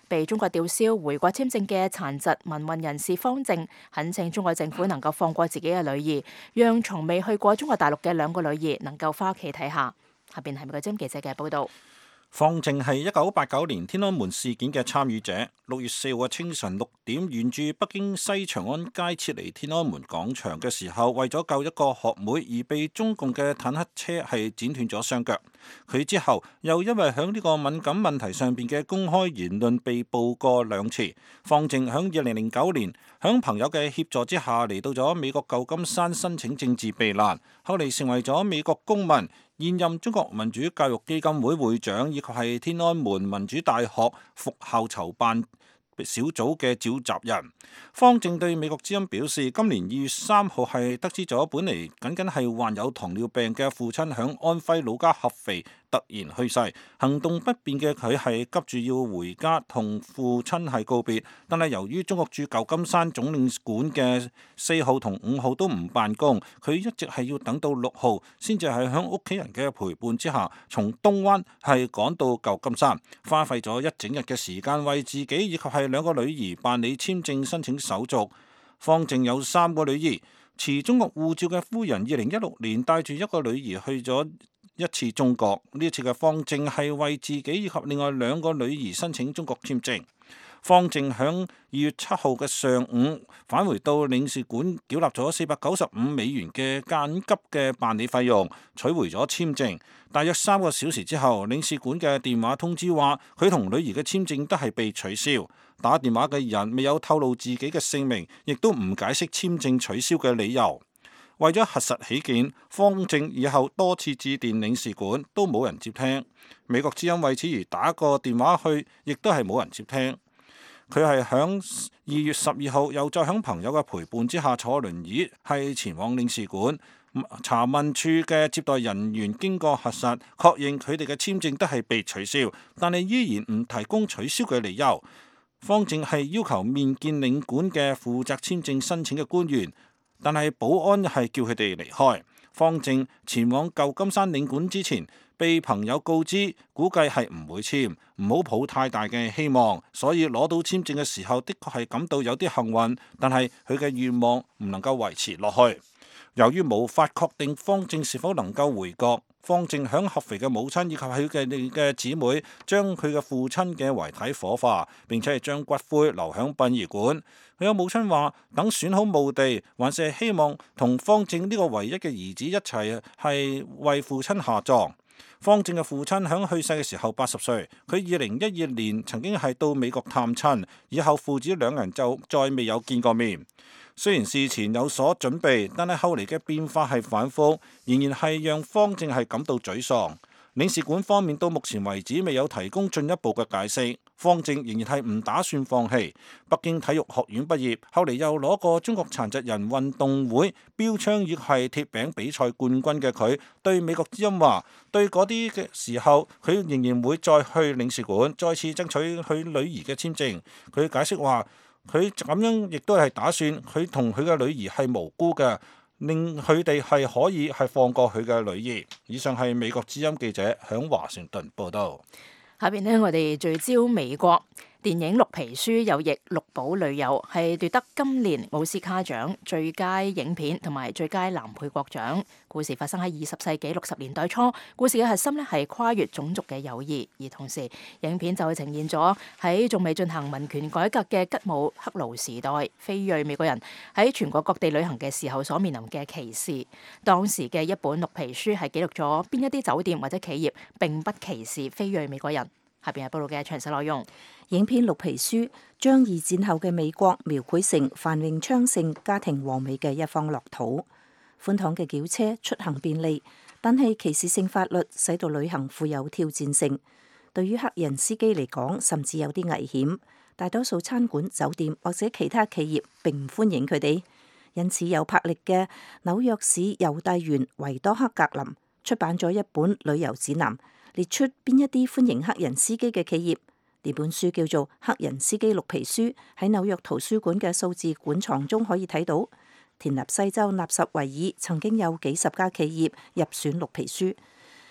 被中國吊銷回國簽證嘅殘疾民運人士方正，懇請中國政府能夠放過自己嘅女兒，讓從未去過中國大陸嘅兩個女兒能夠翻屋企睇下。下邊係美國之音記者嘅報道。 方正係一九八九年天安門事件嘅參與者。六月四號清晨六點，沿住北京西長安街撤離天安門廣場嘅時候，為咗救一個學妹而被中共嘅坦克車係剪斷咗雙腳。佢之後又因為響呢個敏感問題上邊嘅公開言論被捕過兩次。方正響二零零九年響朋友嘅協助之下嚟到咗美國舊金山申請政治避難，後嚟成為咗美國公民。現任中國民主教育基金會會長，以及係天安門民主大學復校籌辦小組嘅召集人。方正對美國之音表示，今年二月三號係得知咗本嚟僅僅係患有糖尿病嘅父親響安徽老家合肥突然去世，行動不便嘅佢係急住要回家同父親係告別，但係由於中國駐舊金山總領館嘅四號同五號都唔辦公，佢一直係要等到六號先至係響屋企人嘅陪伴之下，從東灣係趕到舊金山，花費咗一整日嘅時間為自己以及係兩個女兒辦理簽證申請手續。方正有三個女兒，持中國護照嘅夫人二零一六年帶住一個女兒去咗一次中國，呢一次嘅方正係為自己以及另外兩個女兒申請中國簽證。方正響二月七號嘅上午返回到領事館，繳納咗四百九十五美元嘅緊急嘅辦理費用，取回咗簽證。大約三個小時之後，領事館嘅電話通知話，佢同女兒嘅簽證都係被取消。打電話嘅人未有透露自己嘅姓名，亦都唔解釋簽證取消嘅理由。為咗核實起見，方正以後多次致電領事館都冇人接聽。美國之音為此而打個電話去，亦都係冇人接聽。佢係響二月十二號又再響朋友嘅陪伴之下坐輪椅係前往領事館。查問處嘅接待人員經過核實，確認佢哋嘅簽證都係被取消，但係依然唔提供取消嘅理由。方正係要求面見領館嘅負責簽證申請嘅官員，但係保安係叫佢哋離開。方正前往舊金山領館之前，被朋友告知估計係唔會簽，唔好抱太大嘅希望，所以攞到簽證嘅時候，的確係感到有啲幸運，但係佢嘅願望唔能夠維持落去。由於無法確定方正是否能夠回國，方正響合肥嘅母親以及佢嘅嘅姊妹將佢嘅父親嘅遺體火化，並且係將骨灰留響殯儀館。佢嘅母親話：等選好墓地，還是希望同方正呢個唯一嘅兒子一齊係為父親下葬。方正嘅父親響去世嘅時候八十歲，佢二零一二年曾經係到美國探親，以後父子兩人就再未有見過面。雖然事前有所準備，但係後嚟嘅變化係反覆，仍然係讓方正係感到沮喪。領事館方面到目前為止未有提供進一步嘅解釋。方正仍然係唔打算放棄。北京體育學院畢業，後嚟又攞過中國殘疾人運動會標槍亦係鐵餅比賽冠軍嘅佢，對美國之音話：對嗰啲嘅時候，佢仍然會再去領事館，再次爭取佢女兒嘅簽證。佢解釋話：佢咁樣亦都係打算，佢同佢嘅女兒係無辜嘅，令佢哋係可以係放過佢嘅女兒。以上係美國之音記者響華盛頓報道。 下邊呢，我哋聚焦美國電影《綠皮書》有翼綠堡女友係奪得今年奧斯卡獎最佳影片同埋最佳男配角獎。故事發生喺二十世紀六十年代初，故事嘅核心呢係跨越種族嘅友誼，而同時影片就呈現咗喺仲未進行民權改革嘅吉姆克勞時代，非裔美國人喺全國各地旅行嘅時候所面臨嘅歧視。當時嘅一本綠皮書係記錄咗邊一啲酒店或者企業並不歧視非裔美國人。下邊係報道嘅詳細內容。 影片《綠皮書》將二戰後嘅美國描繪成繁榮昌盛、家庭和美嘅一方樂土。寬敞嘅轎車出行便利，但係歧視性法律使到旅行富有挑戰性。對於黑人司機嚟講，甚至有啲危險。大多數餐館、酒店或者其他企業並唔歡迎佢哋。因此有魄力嘅紐約市郵遞員維多克格林出版咗一本旅遊指南，列出邊一啲歡迎黑人司機嘅企業。呢本書叫做《黑人司機綠皮書》，喺紐約圖書館嘅數字館藏中可以睇到。田納西州納什維爾曾經有幾十家企業入選綠皮書。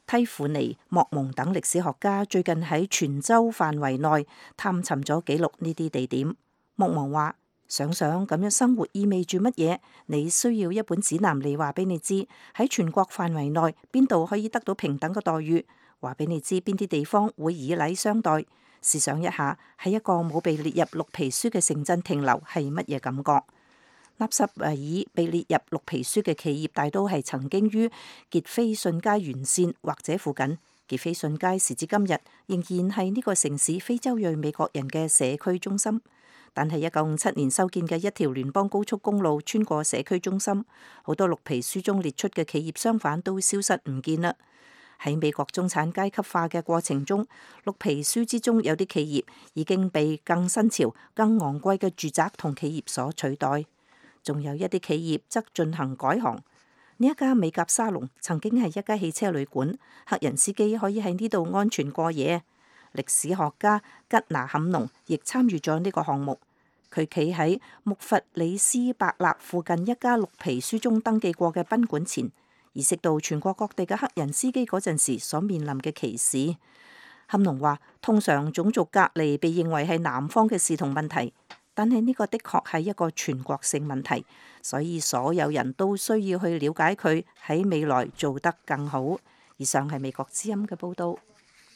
蒂芙尼、莫蒙等歷史學家最近喺全州範圍內探尋咗記錄呢啲地點。莫蒙話：想想咁樣生活意味住乜嘢？你需要一本指南嚟話俾你知，喺全國範圍內邊度可以得到平等嘅待遇，話俾你知邊啲地方會以禮相待。試想一下，喺一個冇被列入綠皮書嘅城鎮停留係乜嘢感覺？納什維爾被列入綠皮書嘅企業大都係曾經於傑菲遜街沿線或者附近。傑菲遜街時至今日仍然係呢個城市非洲裔美國人嘅社區中心。但係一九五七年修建嘅一條聯邦高速公路穿過社區中心，好多綠皮書中列出嘅企業商販都消失唔見啦。喺美國中產階級化嘅過程中，綠皮書之中有啲企業已經被更新潮、更昂貴嘅住宅同企業所取代。仲有一啲企業則進行改行。呢一家美甲沙龍曾經係一家汽車旅館，黑人司機可以喺呢度安全過夜。歷史學家吉拿坎農亦參與咗呢個項目。佢企喺穆弗里斯伯勒附近一家綠皮書中登記過嘅賓館前，意識到全國各地嘅黑人司機嗰陣時所面臨嘅歧視。坎農話：通常種族隔離被認為係南方嘅事同問題。但係呢個的確係一個全國性問題，所以所有人都需要去了解佢喺未來做得更好。以上係美國之音嘅報導。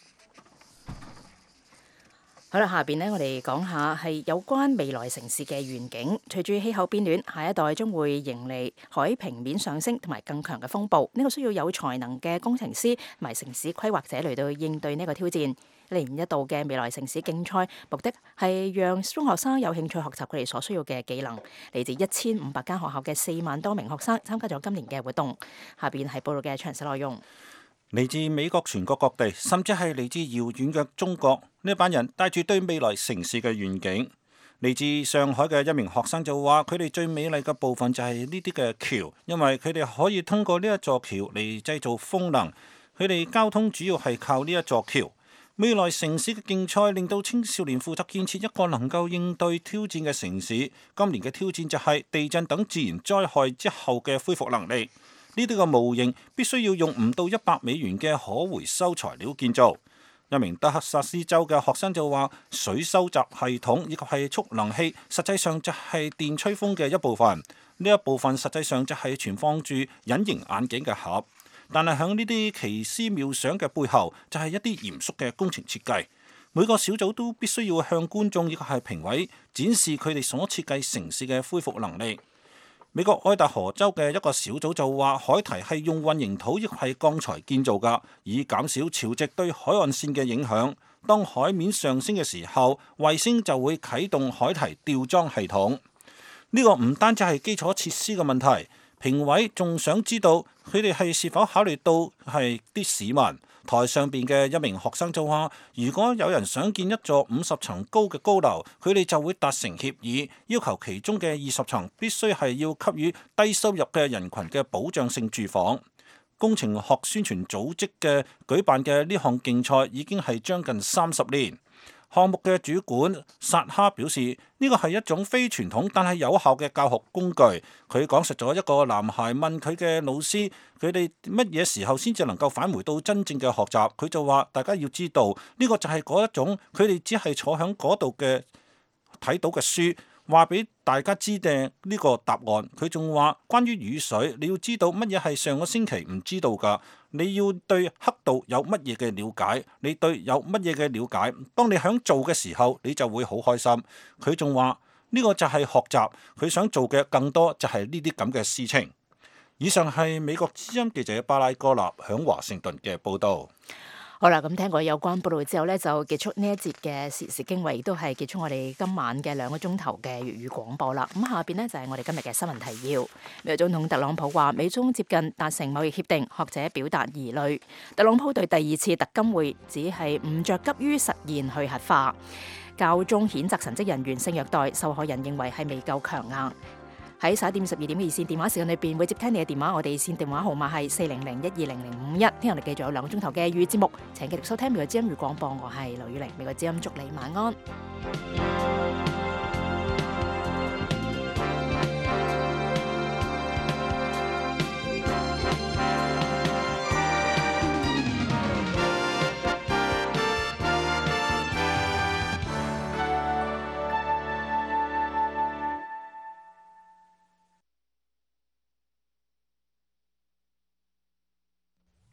好啦，下邊呢，我哋講下係有關未來城市嘅願景。隨住氣候變暖，下一代將會迎嚟海平面上升同埋更強嘅風暴。呢個需要有才能嘅工程師同埋城市規劃者嚟到應對呢個挑戰。一年一度嘅未來城市競賽，目的係讓中學生有興趣學習佢哋所需要嘅技能。嚟自一千五百間學校嘅四萬多名學生參加咗今年嘅活動。下邊係報道嘅詳細內容。 嚟自美國全國各地，甚至係嚟自遙遠嘅中國，呢班人帶住對未來城市嘅願景。嚟自上海嘅一名學生就話：佢哋最美麗嘅部分就係呢啲嘅橋，因為佢哋可以通過呢一座橋嚟製造風能。佢哋交通主要係靠呢一座橋。未來城市嘅競賽令到青少年負責建設一個能夠應對挑戰嘅城市。今年嘅挑戰就係地震等自然災害之後嘅恢復能力。呢啲嘅模型必須要用唔到一百美元嘅可回收材料建造。一名德克薩斯州嘅學生就話：水收集系統以及係蓄能器，實際上就係電吹風嘅一部分。呢一部分實際上就係存放住隱形眼鏡嘅盒。但係喺呢啲奇思妙想嘅背後，就係一啲嚴肅嘅工程設計。每個小組都必須要向觀眾以及係評委展示佢哋所設計城市嘅恢復能力。美國愛達荷州嘅一個小組就話，海堤係用混凝土亦係鋼材建造㗎，以減少潮汐對海岸線嘅影響。當海面上升嘅時候，衛星就會啟動海堤吊裝系統。呢個唔單止係基礎設施嘅問題。評委仲想知道佢哋係是否考慮到係啲市民。台上邊嘅一名學生就話：如果有人想建一座五十層高嘅高樓，佢哋就會達成協議，要求其中嘅二十層必須係要給予低收入嘅人群嘅保障性住房。工程學宣傳組織嘅舉辦嘅呢項競賽已經係將近三十年。項目嘅主管薩哈表示，呢個係一種非傳統但係有效嘅教學工具。佢講述咗一個男孩問佢嘅老師，佢哋乜嘢時候先至能夠返回到真正嘅學習。佢就話：大家要知道，呢個就係嗰一種佢哋只係坐喺嗰度嘅睇到嘅書，話俾大家知嘅呢個答案。佢仲話：關於雨水，你要知道乜嘢係上個星期唔知道㗎。你要對黑度有乜嘢嘅了解，你對有乜嘢嘅了解，當你響做嘅時候，你就會好開心。佢仲話呢個就係學習，佢想做嘅更多就係呢啲咁嘅事情。以上係美國之音記者巴拉哥納響華盛頓嘅報導。 好啦，咁聽過有關報道之後呢，就結束呢一節嘅時事經緯，亦都係結束我哋今晚嘅兩個鐘頭嘅粵語廣播啦。咁下邊呢，就係我哋今日嘅新聞提要。美國總統特朗普話，美中接近達成貿易協定，學者表達疑慮。特朗普對第二次特金會只係唔着急於實現去核化。教宗譴責神職人員性虐待，受害人認為係未夠強硬。喺十一點十二點嘅熱線電話時間裏邊，會接聽你嘅電話。我哋線電話號碼係四零零一二零零五一。聽日我哋繼續有兩個鐘頭嘅粵語節目，請繼續收聽美國之音粵廣播。我係劉雨玲，美國之音祝你晚安。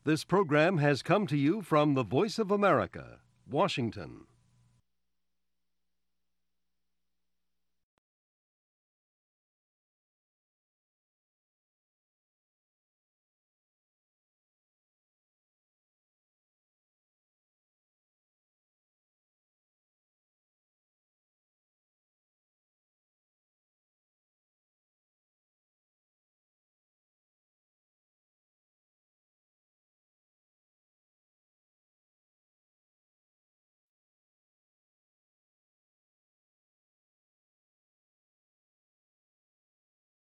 This program has come to you from the Voice of America, Washington.